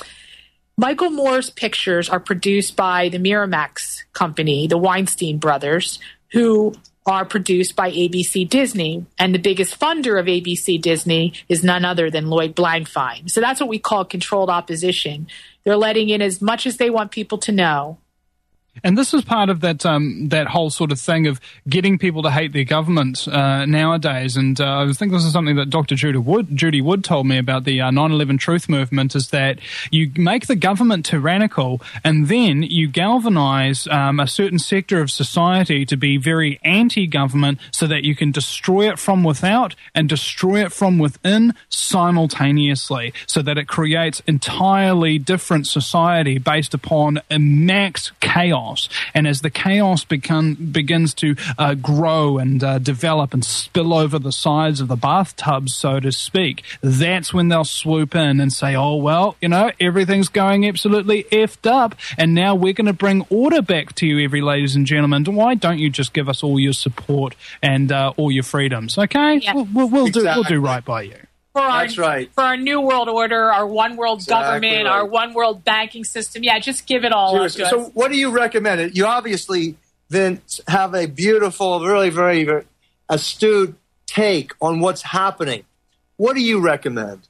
Speaker 4: Michael Moore's pictures are produced by the Miramax company, the Weinstein brothers, who are produced by A B C Disney. And the biggest funder of A B C Disney is none other than Lloyd Blankfein. So that's what we call controlled opposition. They're letting in as much as they want people to know.
Speaker 2: And this is part of that um, that whole sort of thing of getting people to hate their government uh, nowadays. And uh, I think this is something that Doctor Judy Wood, Judy Wood told me about the uh, nine eleven Truth Movement, is that you make the government tyrannical, and then you galvanize um, a certain sector of society to be very anti-government so that you can destroy it from without and destroy it from within simultaneously, so that it creates entirely different society based upon a max chaos. chaos. And as the chaos become, begins to uh, grow and uh, develop and spill over the sides of the bathtub, so to speak, that's when they'll swoop in and say, oh, well, you know, everything's going absolutely effed up, and now we're going to bring order back to you, every ladies and gentlemen. Why don't you just give us all your support and uh, all your freedoms, okay?
Speaker 4: Yeah.
Speaker 2: We'll, we'll, we'll,
Speaker 5: Exactly.
Speaker 2: do, we'll do right by you.
Speaker 4: For our,
Speaker 5: That's right.
Speaker 4: For our new world order, our one world
Speaker 5: Exactly
Speaker 4: government,
Speaker 5: right.
Speaker 4: our one world banking system. Yeah, just give it all up
Speaker 5: Seriously.
Speaker 4: to us.
Speaker 5: So what do you recommend? You obviously, Vince, have a beautiful, really very, very astute take on what's happening. What do you recommend?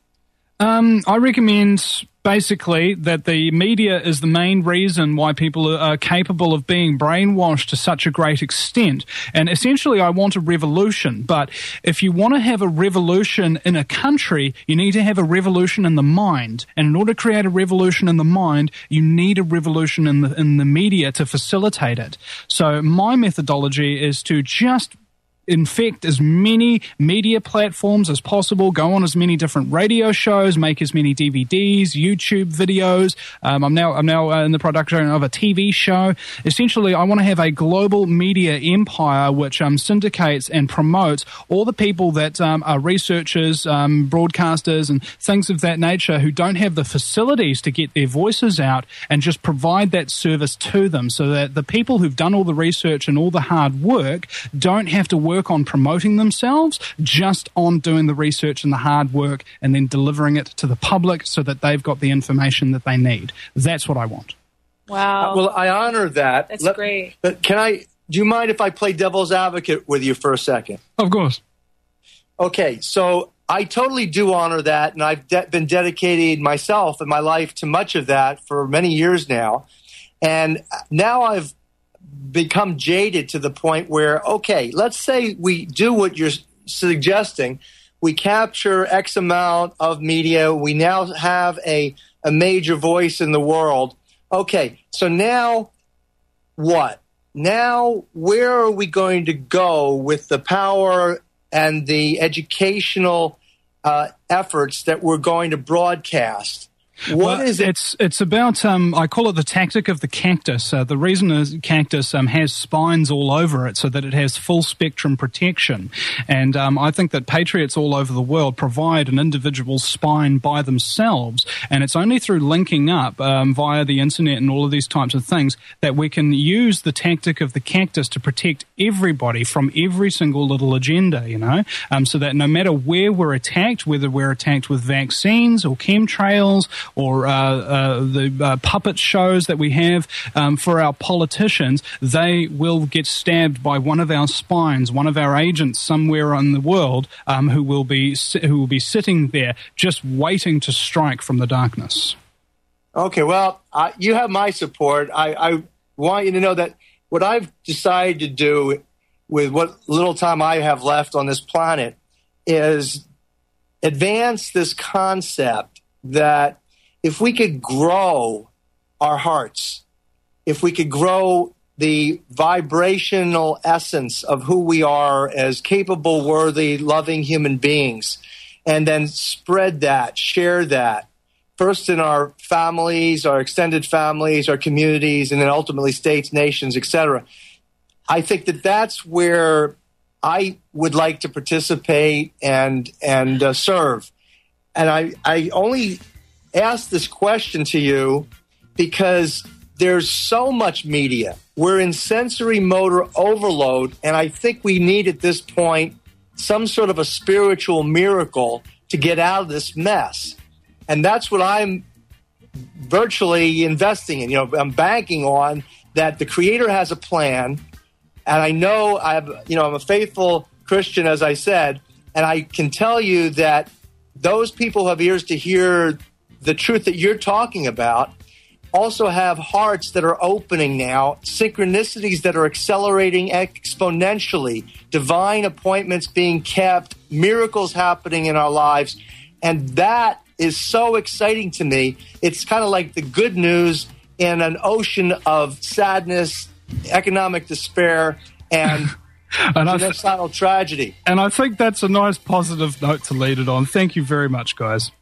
Speaker 2: Um, I recommend basically that the media is the main reason why people are capable of being brainwashed to such a great extent. And essentially, I want a revolution. But if you want to have a revolution in a country, you need to have a revolution in the mind. And in order to create a revolution in the mind, you need a revolution in the in the media to facilitate it. So my methodology is to just infect as many media platforms as possible, go on as many different radio shows, make as many D V Ds, YouTube videos. Um, I'm now I'm now uh, in the production of a T V show. Essentially, I want to have a global media empire which um, syndicates and promotes all the people that um, are researchers, um, broadcasters, and things of that nature who don't have the facilities to get their voices out, and just provide that service to them, so that the people who've done all the research and all the hard work don't have to work on promoting themselves, just on doing the research and the hard work and then delivering it to the public so that they've got the information that they need. That's what I want.
Speaker 4: Wow.
Speaker 5: Uh, well, I honor that.
Speaker 4: That's
Speaker 5: Let-
Speaker 4: great.
Speaker 5: But can I, do you mind if I play devil's advocate with you for a second?
Speaker 2: Of course.
Speaker 5: Okay, so I totally do honor that, and I've de- been dedicated myself in my life to much of that for many years now. And now I've become jaded to the point where, okay, let's say we do what you're suggesting. We capture X amount of media. We now have a, a major voice in the world. Okay, so now what? Now, where are we going to go with the power and the educational uh, efforts that we're going to broadcast? What
Speaker 2: Well,
Speaker 5: is it?
Speaker 2: It's it's about um, I call it the tactic of the cactus. Uh, the reason is cactus um, has spines all over it so that it has full spectrum protection, and um, I think that patriots all over the world provide an individual spine by themselves, and it's only through linking up um, via the internet and all of these types of things that we can use the tactic of the cactus to protect everybody from every single little agenda. You know, um, so that no matter where we're attacked, whether we're attacked with vaccines or chemtrails, or uh, uh, the uh, puppet shows that we have um, for our politicians, they will get stabbed by one of our spines, one of our agents somewhere in the world, um, who will be who will be sitting there just waiting to strike from the darkness.
Speaker 5: Okay, well, uh, you have my support. I, I want you to know that what I've decided to do with what little time I have left on this planet is advance this concept that if we could grow our hearts, if we could grow the vibrational essence of who we are as capable, worthy, loving human beings, and then spread that, share that, first in our families, our extended families, our communities, and then ultimately states, nations, et cetera. I think that that's where I would like to participate and and uh, serve. And I, I only ask this question to you because there's so much media. We're in sensory motor overload, and I think we need at this point some sort of a spiritual miracle to get out of this mess. And that's what I'm virtually investing in. You know, I'm banking on that the Creator has a plan, and I know I've, you know, I'm a faithful Christian, as I said, and I can tell you that those people who have ears to hear the truth that you're talking about also have hearts that are opening now, synchronicities that are accelerating exponentially, divine appointments being kept, miracles happening in our lives. And that is so exciting to me. It's kind of like the good news in an ocean of sadness, economic despair, and
Speaker 2: And I,
Speaker 5: genocidal tragedy.
Speaker 2: and I think that's a nice positive note to lead it on. Thank you very much, guys.